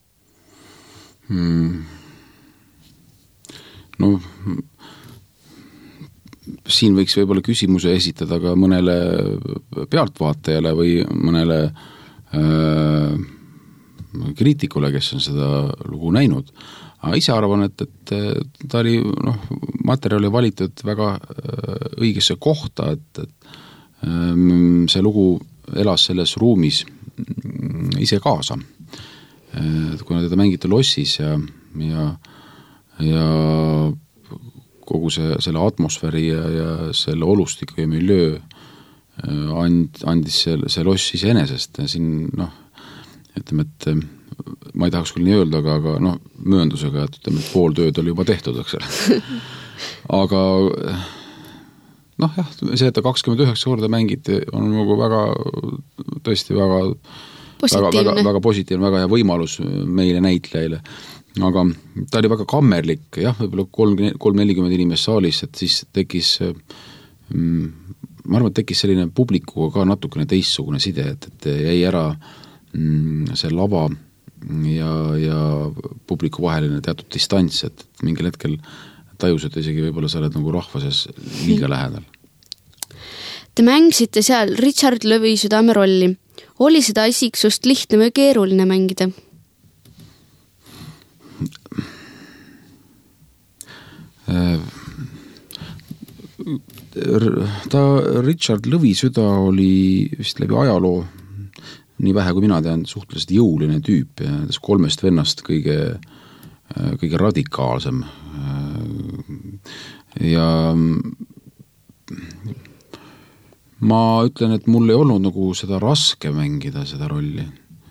Speaker 8: Hmm. No, siin võiks võib-olla küsimuse esitada ka mõnele pealtvaatajale või mõnele äh, kriitikule, kes on seda lugu näinud. Aga ise arvan, et, et ta oli, noh, materjal oli valitud väga õigesse kohta, et, et see lugu elas selles ruumis ise kaasa. Kuna teda mängiti lossis ja, ja, ja kogu see, selle atmosfääri ja, ja selle olustiku ja miljöö and, andis see, see loss iseenesest. Siin, noh, ütleme, et ma ei tahaks küll nii öelda, aga, aga noh, mööndusega, et ütleme, et pool tööd oli juba tehtud, eks ole. Aga noh, jah, see, et ta kakskümmend üheksa korda mängiti, on nagu väga, tõesti väga väga, väga, väga positiivne, väga hea võimalus meile näitlejaile. Aga ta oli väga kammerlik, jah, võib-olla kolm nelikümmend inimest saalis, et siis tekkis, ma arvan, et tekkis selline publikuga ka natukene teistsugune side, et, et jäi ära see lava ja, ja publiku vaheline teatud distants, et mingil hetkel tajus, et isegi võib-olla sa oled nagu rahvases liiga lähedal.
Speaker 7: Te mängisite seal Richard Lõvi südame rolli. Oli seda isiksust lihtne või keeruline mängida?
Speaker 8: Ta Richard Lõvi süda oli vist läbi ajaloo, nii vähe kui mina tean, suhteliselt jõuline tüüp ja nendes kolmest vennast kõige, kõige radikaalsem. Ja ma ütlen, et mul ei olnud nagu seda raske mängida, seda rolli.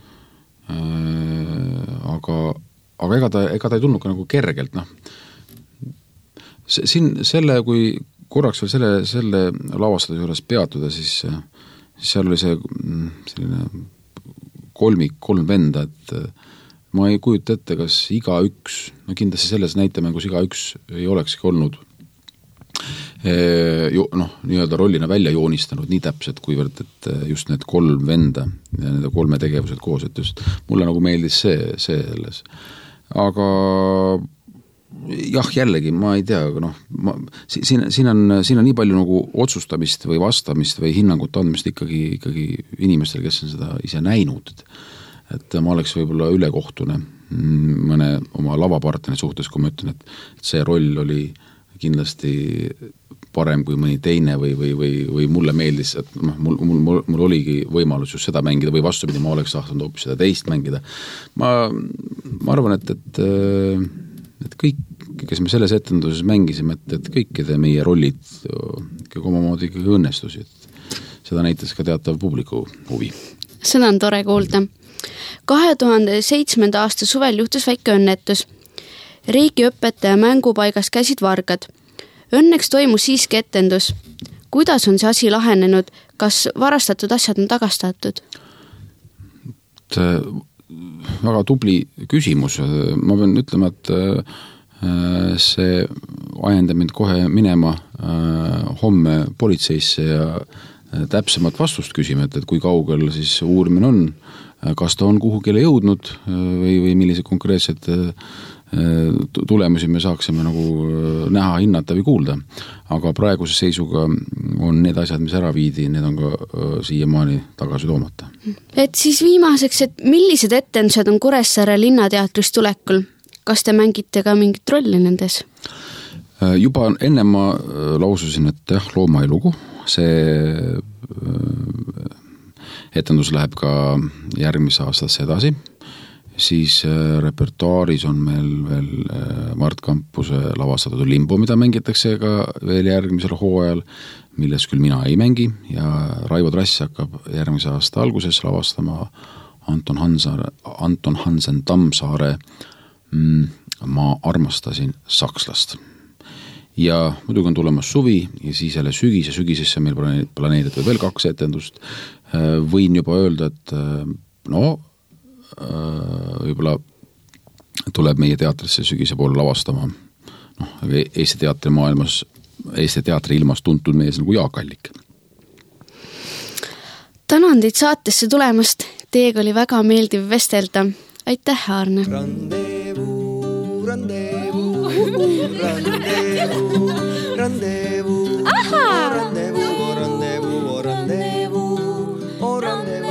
Speaker 8: Aga, aga ega ta, ega ta ei tulnud ka nagu kergelt, noh. Siin selle, kui korraks veel selle, selle lavastuse juures peatuda, siis, siis seal oli see selline kolmik, kolm venda, et ma ei kujuta ette, kas iga üks, no kindlasti selles näitemängus iga üks ei olekski olnud noh, nii-öelda rollina välja joonistanud nii täpselt, kuivõrd, et just need kolm venda ja nende kolme tegevused koos, et just mulle nagu meeldis see, see selles. Aga jah, jällegi, ma ei tea, aga noh, ma, siin, siin, on, siin on nii palju nagu otsustamist või vastamist või hinnangut andmist ikkagi, ikkagi inimestel, kes on seda ise näinud. Et ma oleks võib-olla ülekohtune mõne oma lavapartneri suhtes, kui ma ütlen, et see roll oli kindlasti parem kui mõni teine või, või, või, või mulle meeldis, et mul, mul, mul, mul oligi võimalus just seda mängida või vastupidi, ma oleks tahtnud hoopis seda teist mängida. Ma, ma arvan, et, et, et kõik, kes me selles etenduses mängisime, et, et kõikide meie rollid kõik omamoodi ikkagi õnnestusid. Seda näitas ka teatav publiku huvi.
Speaker 7: Seda on tore kuulda. kahe tuhande seitsmenda aasta suvel juhtus väike õnnetus. Riigiõpetaja mängupaigas käisid vargad. Õnneks toimus siiski etendus. Kuidas on see asi lahenenud? Kas varastatud asjad on tagastatud?
Speaker 8: Väga tubli küsimus. Ma pean ütlema, et see ajendab mind kohe minema homme politseisse ja täpsemat vastust küsima, et, et kui kaugel siis uurimine on, kas ta on kuhugile jõudnud või, või millised konkreetsed tulemusi me saaksime nagu näha, hinnata või kuulda. Aga praeguse seisuga on need asjad, mis ära viidi, need on ka siiamaani tagasi toomata.
Speaker 7: Et siis viimaseks, et millised etendused on Kuressaare linnateatris tulekul? Kas te mängite ka mingit rolli nendes?
Speaker 8: Juba enne ma laususin, et jah, Loomailugu, see etendus läheb ka järgmise aastasse edasi, siis repertuaaris on meil veel Mart Kampuse lavastatud Limbo, mida mängitakse ka veel järgmisel hooajal, milles küll mina ei mängi ja Raivo Trass hakkab järgmise aasta alguses lavastama Anton Hansaare, Anton Hansen Tammsaare Ma armastasin sakslast. Ja muidugi on tulemas suvi ja siis jälle sügis ja sügisesse meil planeeritud veel kaks etendust. Võin juba öelda, et no võib-olla tuleb meie teatrisse sügise poole lavastama noh, Eesti teatri maailmas, Eesti teatri ilmas tuntud mees nagu Jaak Allik.
Speaker 7: Tänan teid saatesse tulemast, teiega oli väga meeldiv vestelda. Aitäh, Aarne!
Speaker 1: Rendezvous, rendezvous, rendezvous, rendezvous, rendezvous, rendezvous, rendezvous, oh rendezvous.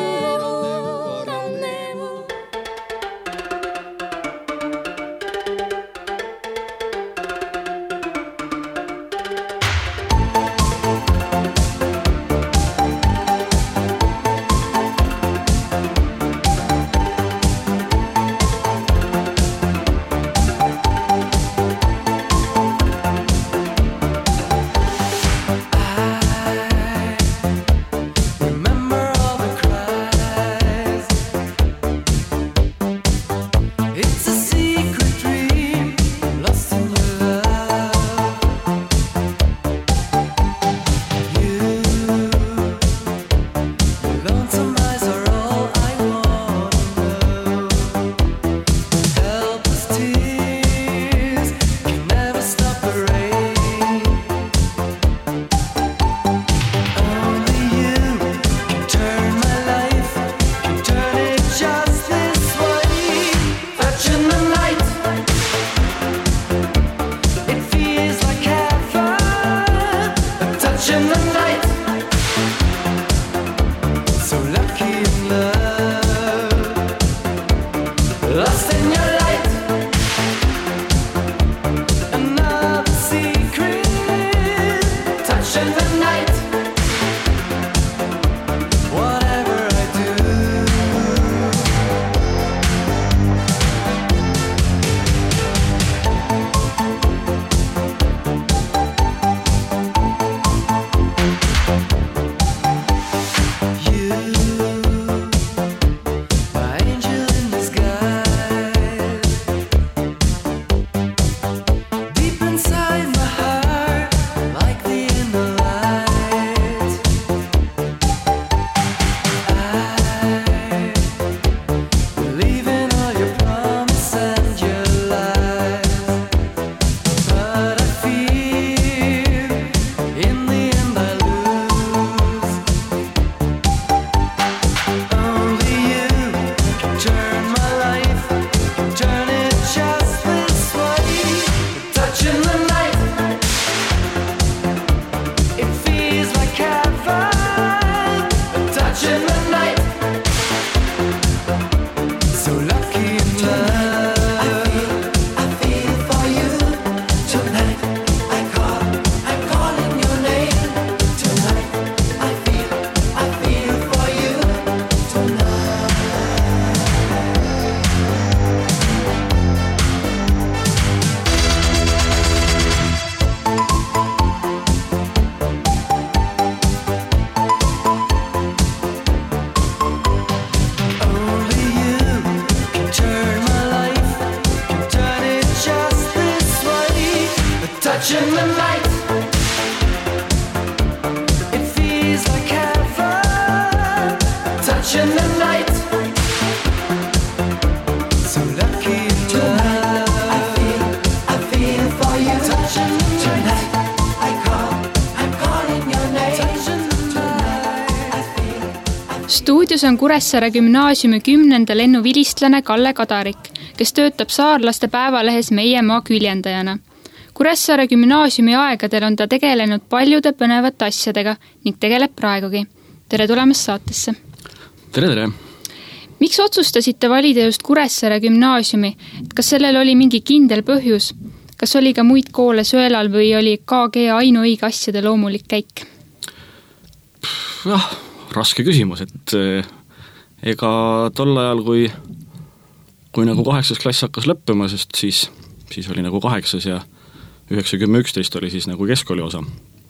Speaker 2: Stuudios on Kuressaare gümnaasiumi kümnenda lennu vilistlane Kalle Kadarik, kes töötab saarlaste päevalehes Meie maa küljendajana. Kuressaare gümnaasiumi aegadel on ta tegelenud paljude põnevate asjadega ning tegeleb praegugi. Tere tulemast saatesse!
Speaker 10: Tere, tere!
Speaker 2: Miks otsustasite valida just Kuressaare gümnaasiumi? Kas sellel oli mingi kindel põhjus? Kas oli ka muid koole söölal või oli K G ainuõige asjade loomulik käik?
Speaker 10: Jah, raske küsimus, et ega tol ajal, kui, kui nagu kaheksas klass hakkas lõppema, sest siis, siis oli nagu kaheksas ja üheksa, kümme, üksteist oli siis nagu keskkooli osa.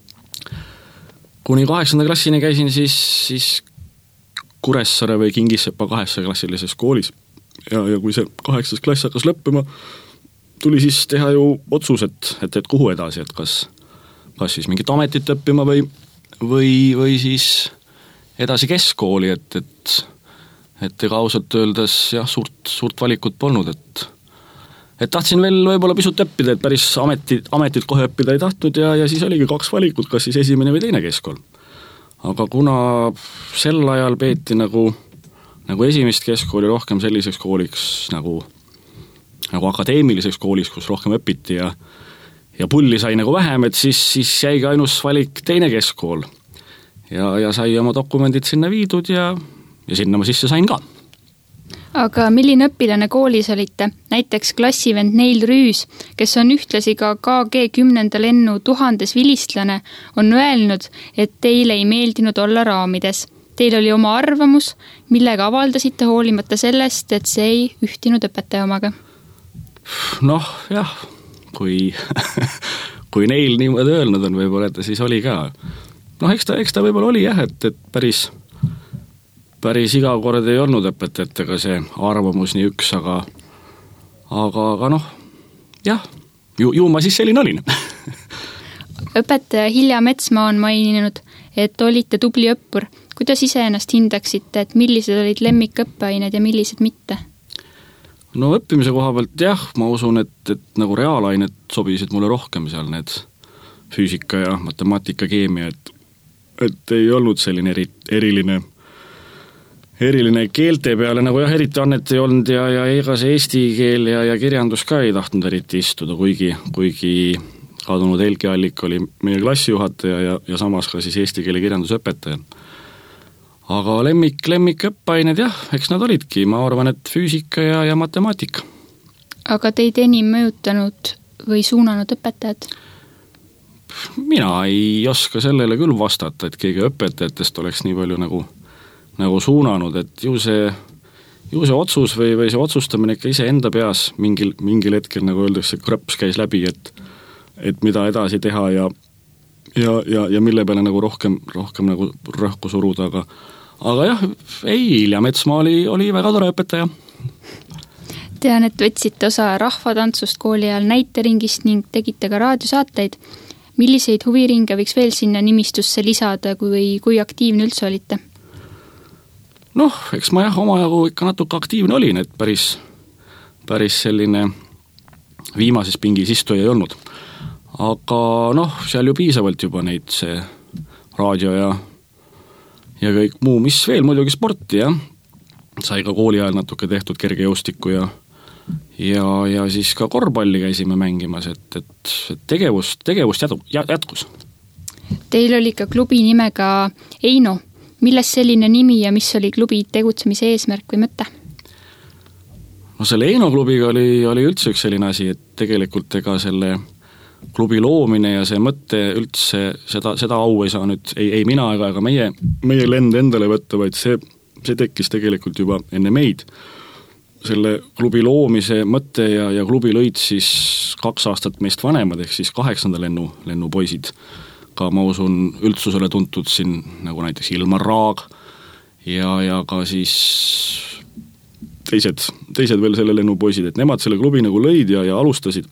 Speaker 10: Kuni kaheksanda klassini käisin siis, siis Kuressaare või Kingissepa kaheksaklassilises koolis ja, ja kui see kaheksas klass hakkas lõppema, tuli siis teha ju otsus, et, et, et kuhu edasi, et kas, kas siis mingit ametit õppima või, või, või siis edasi keskkooli, et, et, et ega ausalt öeldes jah, suurt, suurt valikut polnud, et, et tahtsin veel võib-olla pisut õppida, et päris ametit, ametit kohe õppida ei tahtnud ja, ja siis oligi kaks valikut, kas siis esimene või teine keskkool. Aga kuna sel ajal peeti nagu, nagu esimest keskkooli rohkem selliseks kooliks nagu, nagu akadeemiliseks kooliks, kus rohkem õpiti ja, ja pulli sai nagu vähem, et siis, siis jäigi ainus valik teine keskkool. Ja, ja sai oma dokumendid sinna viidud ja, ja sinna ma sisse sain ka.
Speaker 2: Aga milline õpilane koolis olite? Näiteks klassivend Neil Rüüs, kes on ühtlasi ka K G kümnenda lennu tuhandes vilistlane, on öelnud, et teile ei meeldinud olla raamides. Teil oli oma arvamus, millega avaldasite hoolimata sellest, et see ei ühtinud õpetaja omaga.
Speaker 10: Noh, jah, kui, kui Neil niimoodi öelnud on võib-olla, et siis oli ka. Noh, eks ta, eks ta võib-olla oli jah, et, et päris... päris iga kord ei olnud õpetajatega see arvamus nii üks, aga aga, aga noh, jah, ju, ju ma siis selline olin.
Speaker 2: Õpetaja Hilja Metsmaa on maininud, et olite tubli õppur. Kuidas ise ennast hindaksite, et millised olid lemmikõppeained ja millised mitte?
Speaker 10: No õppimise koha pealt jah, ma usun, et, et nagu reaalained sobisid mulle rohkem seal need füüsika ja matemaatika, keemia, et, et ei olnud selline eri, eriline eriline keelte peale, nagu jah, eriti annet ei olnud ja, ja ega see eesti keel ja, ja kirjandus ka ei tahtnud eriti istuda, kuigi, kuigi kadunud Helgi Allik oli meie klassijuhataja ja, ja samas ka siis eesti keele kirjandusõpetaja. Aga lemmik, lemmik õppeained jah, eks nad olidki, ma arvan, et füüsika ja, ja matemaatika.
Speaker 2: Aga teid enim mõjutanud või suunanud õpetajad?
Speaker 10: Mina ei oska sellele küll vastata, et keegi õpetajatest oleks nii palju nagu nagu suunanud, et ju see, ju see otsus või, või see otsustamine ikka ise enda peas mingil, mingil hetkel, nagu öeldakse, krõps käis läbi, et, et mida edasi teha ja, ja, ja, ja mille peale nagu rohkem, rohkem nagu rõhku suruda, aga, aga jah, ei, Hilja Metsmaa oli, oli väga tore õpetaja.
Speaker 2: Tean, et võtsite osa rahvatantsust kooli ajal näiteringist ning tegite ka raadiosaateid. Milliseid huviringe võiks veel sinna nimistusse lisada, kui, kui aktiivne üldse olite? Noh,
Speaker 10: eks ma jah, omajagu ikka natuke aktiivne olin, et päris, päris selline viimases pingis istuja ei olnud. Aga noh, seal ju piisavalt juba neid see raadio ja, ja kõik muu, mis veel muidugi sporti, jah. Sai ka kooli ajal natuke tehtud kergejõustikku ja, ja, ja siis ka korvpalli käisime mängimas, et, et tegevust, tegevust jätku, jätkus.
Speaker 2: Teil oli ka klubi nimega Eino. Milles selline nimi ja mis oli klubi tegutsemise eesmärk või mõte? No selle Eino klubiga oli, oli üldse üks selline asi, et tegelikult ega selle klubi loomine ja see mõte üldse, seda, seda au ei saa nüüd, ei, ei mina ega, ega meie, meie lend endale võtta, vaid see, see tekkis tegelikult juba enne meid. Selle klubi loomise mõte ja, ja klubi lõid siis kaks aastat meist vanemad, ehk siis kaheksanda lennu, lennu poisid. Ka ma usun üldsusele tuntud siin nagu näiteks Ilmar Raag ja, ja ka siis teised, teised veel selle lennupoisid, et nemad selle klubi nagu lõid ja, ja alustasid.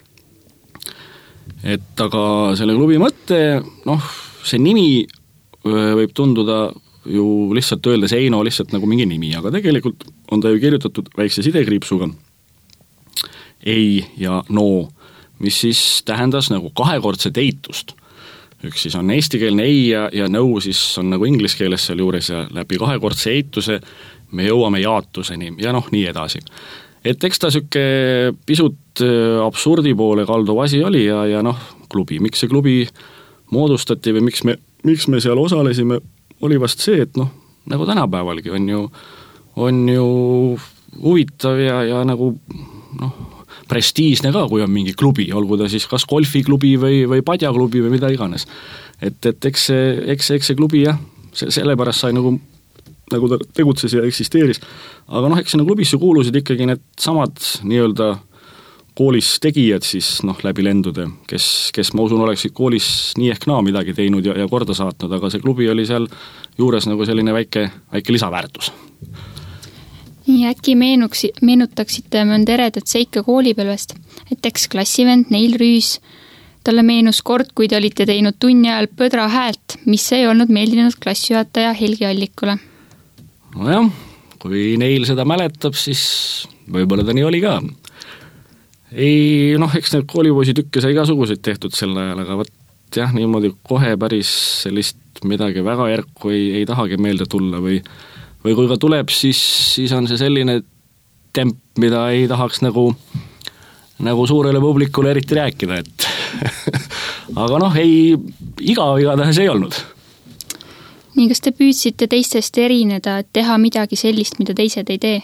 Speaker 2: Et aga selle klubi mõte, noh, see nimi võib tunduda ju lihtsalt öeldes Eino lihtsalt nagu mingi nimi, aga tegelikult on ta ju kirjutatud väikse sidekriipsuga ei ja no, mis siis tähendas nagu kahekordset eitust. Üks siis on eestikeelne ei ja, ja no siis on nagu ingliskeeles seal juures ja läbi kahekordse eituse me jõuame jaatuseni ja noh, nii edasi. Et eks ta süke pisut
Speaker 10: absurdi poole kalduv asi oli ja, ja noh, klubi, miks see klubi moodustati või miks me, miks me seal osalesime, oli vast see, et noh, nagu tänapäevalgi on ju, on ju huvitav ja, ja nagu noh, prestiižne ka, kui on mingi klubi, olgu ta siis kas golfiklubi või, või padjaklubi või mida iganes. Et, et eks see, eks, eks see klubi jah, see, sellepärast sai nagu, nagu ta tegutses ja eksisteeris. Aga noh, eks sinna klubisse kuulusid ikkagi need samad nii-öelda koolis tegijad siis noh, läbi lendude, kes, kes ma usun oleksid koolis nii ehk naa midagi teinud ja, ja korda saatnud, aga see klubi oli seal juures nagu selline väike, väike lisaväärtus.
Speaker 2: Nii äkki meenuks, meenutaksite mõnda eredat seika koolipõlvest, et eks klassivend Neil Rüüs, talle meenus kord, kui te olite teinud tunni ajal põdra häält, mis ei olnud meeldinud klassijuhataja Helgi Allikule.
Speaker 10: No jah, kui Neil seda mäletab, siis võib-olla ta nii oli ka. Ei, noh, eks need koolipoisi tükke sai igasuguseid tehtud sel ajal, aga võt jah, niimoodi kohe päris sellist midagi väga järku ei, ei tahagi meelde tulla või, või kui ka tuleb, siis, siis on see selline temp, mida ei tahaks nagu, nagu suurele publikule eriti rääkida, et aga noh, ei, iga igatahes ei olnud.
Speaker 2: Nii, kas te püüdsite teistest erineda, et teha midagi sellist, mida teised ei tee?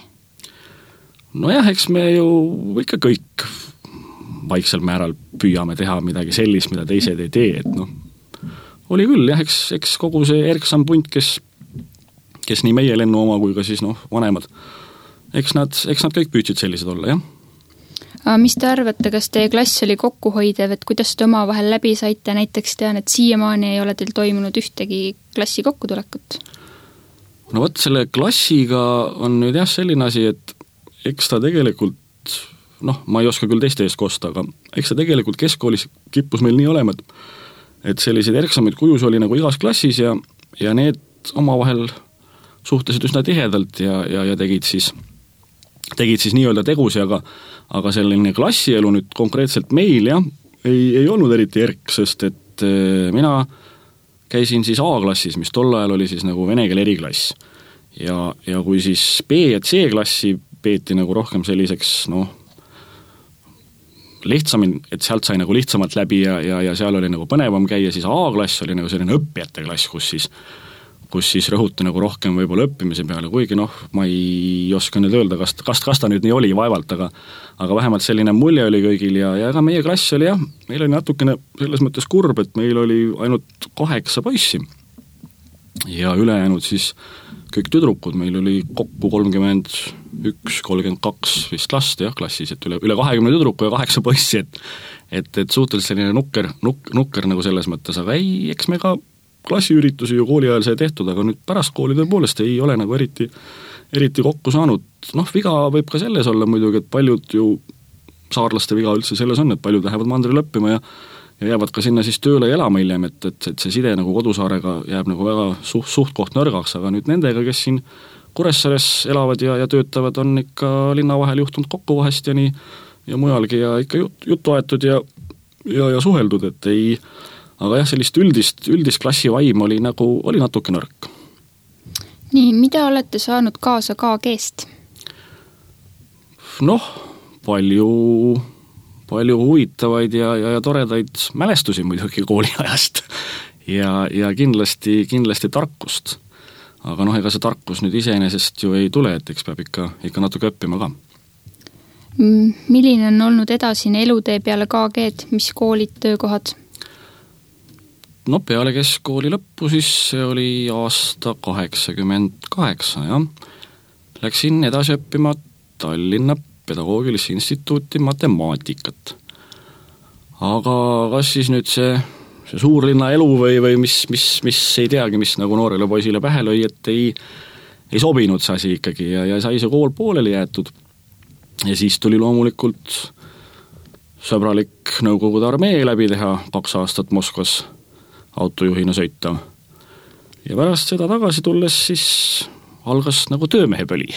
Speaker 10: No jah, eks me ju ikka kõik vaiksel määral püüame teha midagi sellist, mida teised ei tee, et noh, oli küll jah, eks, eks kogu see erksam punt, kes, kes nii meie lennu oma kui ka siis noh, vanemad, eks nad, eks nad kõik püüdsid sellised olla, jah.
Speaker 2: Aga mis te arvate, kas teie klass oli kokkuhoidev, et kuidas te oma vahel läbi saite, näiteks tean, et siiamaani ei ole teil toimunud ühtegi klassi kokkutulekut?
Speaker 10: No võt, selle klassiga on nüüd jah selline asi, et eks ta tegelikult, noh, ma ei oska küll teiste eest kosta, aga eks ta tegelikult keskkoolis kippus meil nii olema, et, et selliseid erksamaid kujus oli nagu igas klassis ja, ja need omavahel suhtlesid üsna tihedalt ja, ja, ja tegid siis, tegid siis nii-öelda tegusi, aga, aga selline klassielu nüüd konkreetselt meil jah, ei, ei olnud eriti erk, sest et mina käisin siis A-klassis, mis tol ajal oli siis nagu vene keele eriklass. Ja, ja kui siis B ja C klassi peeti nagu rohkem selliseks, noh, lihtsamin, et sealt sai nagu lihtsamalt läbi ja, ja, ja seal oli nagu põnevam käia, siis A-klass oli nagu selline õppijate klass, kus siis, kus siis rõhuti nagu rohkem võib-olla õppimise peale, kuigi noh, ma ei oska nüüd öelda, kas, kas, kas ta nüüd nii oli vaevalt, aga, aga vähemalt selline mulje oli kõigil ja, ja ega meie klass oli jah, meil oli natukene selles mõttes kurb, et meil oli ainult kaheksa poissi ja ülejäänud siis kõik tüdrukud, meil oli kokku kolmkümmend üks, kolmkümmend kaks vist last jah, klassis, et üle, üle kahekümne tüdruku ja kaheksa poissi, et, et, et suhteliselt selline nukker, nuk, nukker nagu selles mõttes, aga ei, eks me ka klassiüritusi ju kooli ajal sai tehtud, aga nüüd pärast kooli tõepoolest ei ole nagu eriti, eriti kokku saanud. Noh, viga võib ka selles olla muidugi, et paljud ju saarlaste viga üldse selles on, et paljud lähevad mandril õppima ja ja jäävad ka sinna siis tööle elama hiljem, et, et, et see side nagu Kodusaarega jääb nagu väga suht, suht koht nõrgaks, aga nüüd nendega, kes siin Kuressaares elavad ja, ja töötavad, on ikka linna vahel juhtunud kokku vahest ja nii ja mujalgi ja ikka jut, juttu aetud ja, ja, ja suheldud, et ei, aga jah, sellist üldist, üldist klassi vaim oli nagu, oli natuke nõrk.
Speaker 2: Nii, mida olete saanud kaasa K G-st?
Speaker 10: Noh, palju palju huvitavaid ja, ja, ja toredaid mälestusi muidugi kooliajast ja, ja kindlasti, kindlasti tarkust. Aga noh, ega see tarkus nüüd iseenesest ju ei tule, et eks peab ikka, ikka natuke õppima ka.
Speaker 2: Milline on olnud edasine elutee peale K G-d, mis koolid, töökohad?
Speaker 10: No peale keskkooli lõppu siis see oli aasta kaheksakümmend kaheksa, jah. Läksin edasi õppima Tallinna pedagoogilisse instituuti matemaatikat. Aga kas siis nüüd see, see suurlinna elu või, või mis, mis, mis ei teagi, mis nagu noorele poisile pähe lõi, et ei, ei sobinud see asi ikkagi ja, ja sai see kool pooleli jäetud. Ja siis tuli loomulikult sõbralik Nõukogude armee läbi teha kaks aastat Moskvas autojuhina sõita. Ja pärast seda tagasi tulles siis algas nagu töömehe pöli.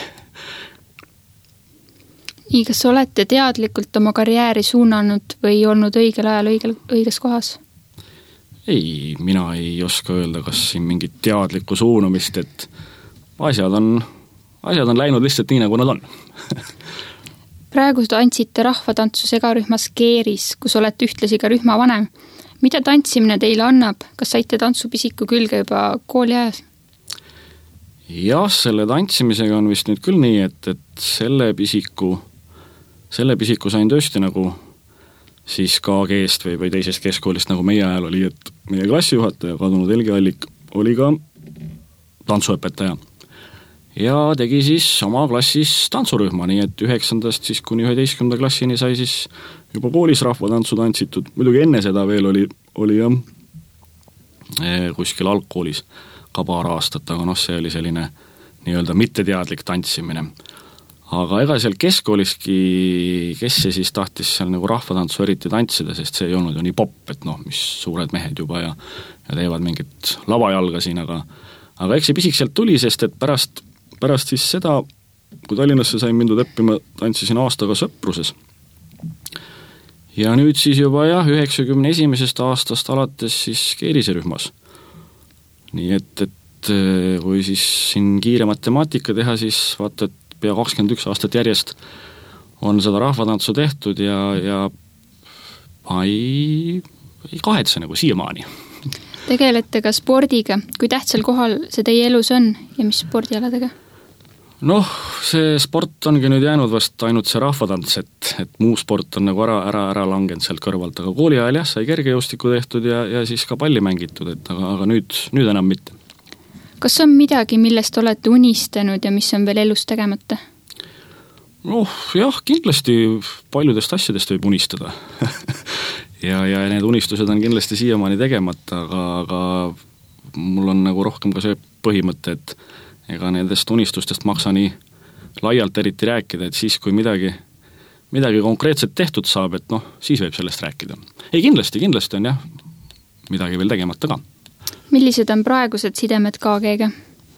Speaker 2: Nii, kas olete teadlikult oma karjääri suunanud või olnud õigel ajal õigel, õiges kohas?
Speaker 10: Ei, mina ei oska öelda, kas siin mingit teadlikku suunamist, et asjad on, asjad on läinud lihtsalt nii, nagu nad on.
Speaker 2: Praegu tantsite rahvatantsu segarühmas Keeris, kus olete ühtlasi ka rühma vanem. Mida tantsimine teile annab? Kas saite tantsupisiku külge juba kooli ajas?
Speaker 10: Jah, selle tantsimisega on vist nüüd küll nii, et, et selle pisiku, selle pisiku sain tõesti nagu siis K G-st või, või teisest keskkoolist, nagu meie ajal oli, et meie klassijuhataja, kadunud Helgi Allik, oli ka tantsuõpetaja. Ja tegi siis oma klassis tantsurühma, nii et üheksandast siis kuni üheteistkümnenda klassini sai siis juba koolis rahvatantsu tantsitud. Muidugi enne seda veel oli, oli jah, kuskil algkoolis ka paar aastat, aga noh, see oli selline nii-öelda mitteteadlik tantsimine. Aga ega seal keskkooliski, kes see siis tahtis seal nagu rahvatantsu eriti tantsida, sest see ei olnud ju nii popp, et noh, mis suured mehed juba ja, ja teevad mingit lavajalga siin, aga, aga eks see pisik sealt tuli, sest et pärast Pärast siis seda, kui Tallinnasse sain mindud õppima, tantsisin aastaga Sõpruses. Ja nüüd siis juba jah, üheksakümne esimesest aastast alates siis Keerise rühmas. Nii et, et kui siis siin kiire matemaatika teha, siis vaata, et pea kakskümmend üks aastat järjest on seda rahvatantsu tehtud ja, ja ma ei, ei kahetse nagu siiamaani.
Speaker 2: Tegelete ka spordiga. Kui tähtsal kohal see teie elus on ja mis spordialadega?
Speaker 10: Noh, see sport ongi nüüd jäänud vast ainult see rahvatants, et, et muu sport on nagu ära, ära, ära langenud sealt kõrvalt, aga kooli ajal jah, sai kergejõustiku tehtud ja, ja siis ka palli mängitud, et aga, aga nüüd, nüüd enam mitte.
Speaker 2: Kas on midagi, millest olete unistanud ja mis on veel elus tegemata?
Speaker 10: Noh, jah, kindlasti paljudest asjadest võib unistada. ja, ja need unistused on kindlasti siiamaani tegemata, aga, aga mul on nagu rohkem ka see põhimõte, et ega nendest unistustest maksa nii laialt eriti rääkida, et siis kui midagi, midagi konkreetselt tehtud saab, et noh, siis võib sellest rääkida. Ei, kindlasti, kindlasti on jah, midagi veel tegemata ka.
Speaker 2: Millised on praegused sidemed K G-ga?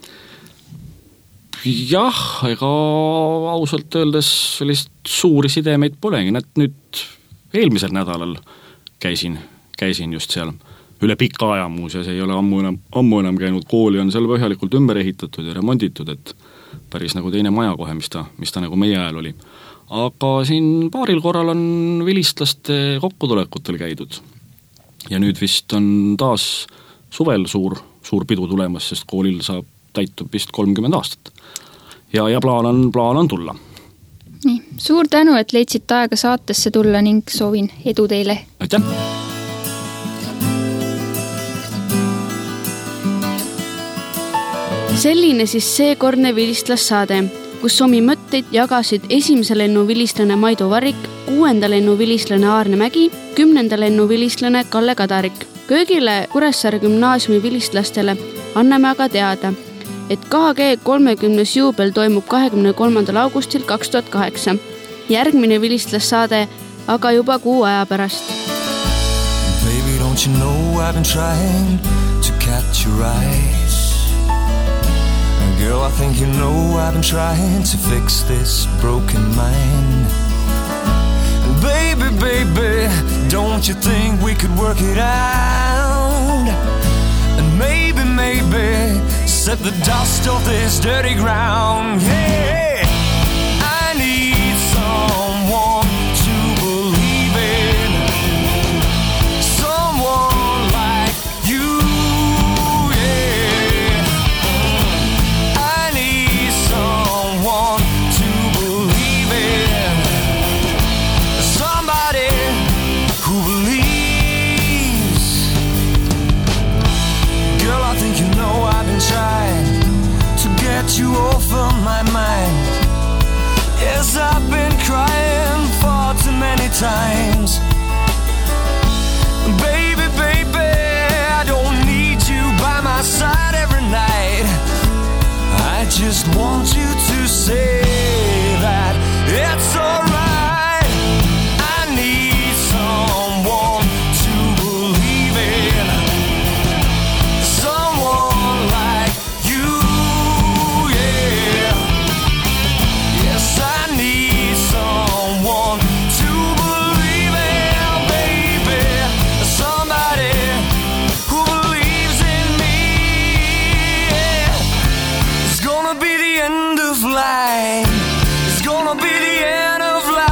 Speaker 10: Jah, ega ausalt öeldes sellist suuri sidemeid polegi, et nüüd eelmisel nädalal käisin, käisin just seal üle pika aja muuseas, ei ole ammu enam, ammu enam käinud, kooli on seal põhjalikult ümber ehitatud ja remonditud, et päris nagu teine maja kohe, mis ta, mis ta nagu meie ajal oli. Aga siin paaril korral on vilistlaste kokkutulekutel käidud. Ja nüüd vist on taas suvel suur, suur pidu tulemas, sest koolil saab täitub vist kolmkümmend aastat. Ja, ja plaan on, plaan on tulla.
Speaker 2: Nii, suur tänu, et leidsite aega saatesse tulla ning soovin edu teile.
Speaker 10: Aitäh!
Speaker 7: Selline siis seekordne vilistlassaade, kus omi mõtteid jagasid esimese lennu vilistlane Maidu Varik, kuuenda lennu vilistlane Aarne Mägi, kümnenda lennu vilistlane Kalle Kadarik. Köögile Kuressaare gümnaasiumi vilistlastele anname aga teada, et K G kolmekümnes juubel toimub kahekümne kolmandal augustil kaks tuhat kaheksa. Järgmine vilistlassaade aga juba kuu aja pärast.
Speaker 6: Baby, don't you know I've been trying to catch your eyes. Girl, I think you know I've been trying to fix this broken mind. And baby, baby, don't you think we could work it out? And maybe, maybe set the dust off this dirty ground. Yeah, I need someone to believe in, someone like you. Yeah, I need someone to believe in, somebody who believes. Girl, I think you know I've been trying to get you off of my mind. Yes, I've been crying far too many times. Baby, baby, I don't need you by my side every night. I just want you to say that it's alright. I need someone to believe in, someone like you, yeah. Yes, I need someone to believe in, baby, somebody who believes in me, yeah. It's gonna be the end of life, it's gonna be the end of life.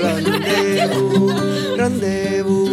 Speaker 1: rendezvous, rendezvous.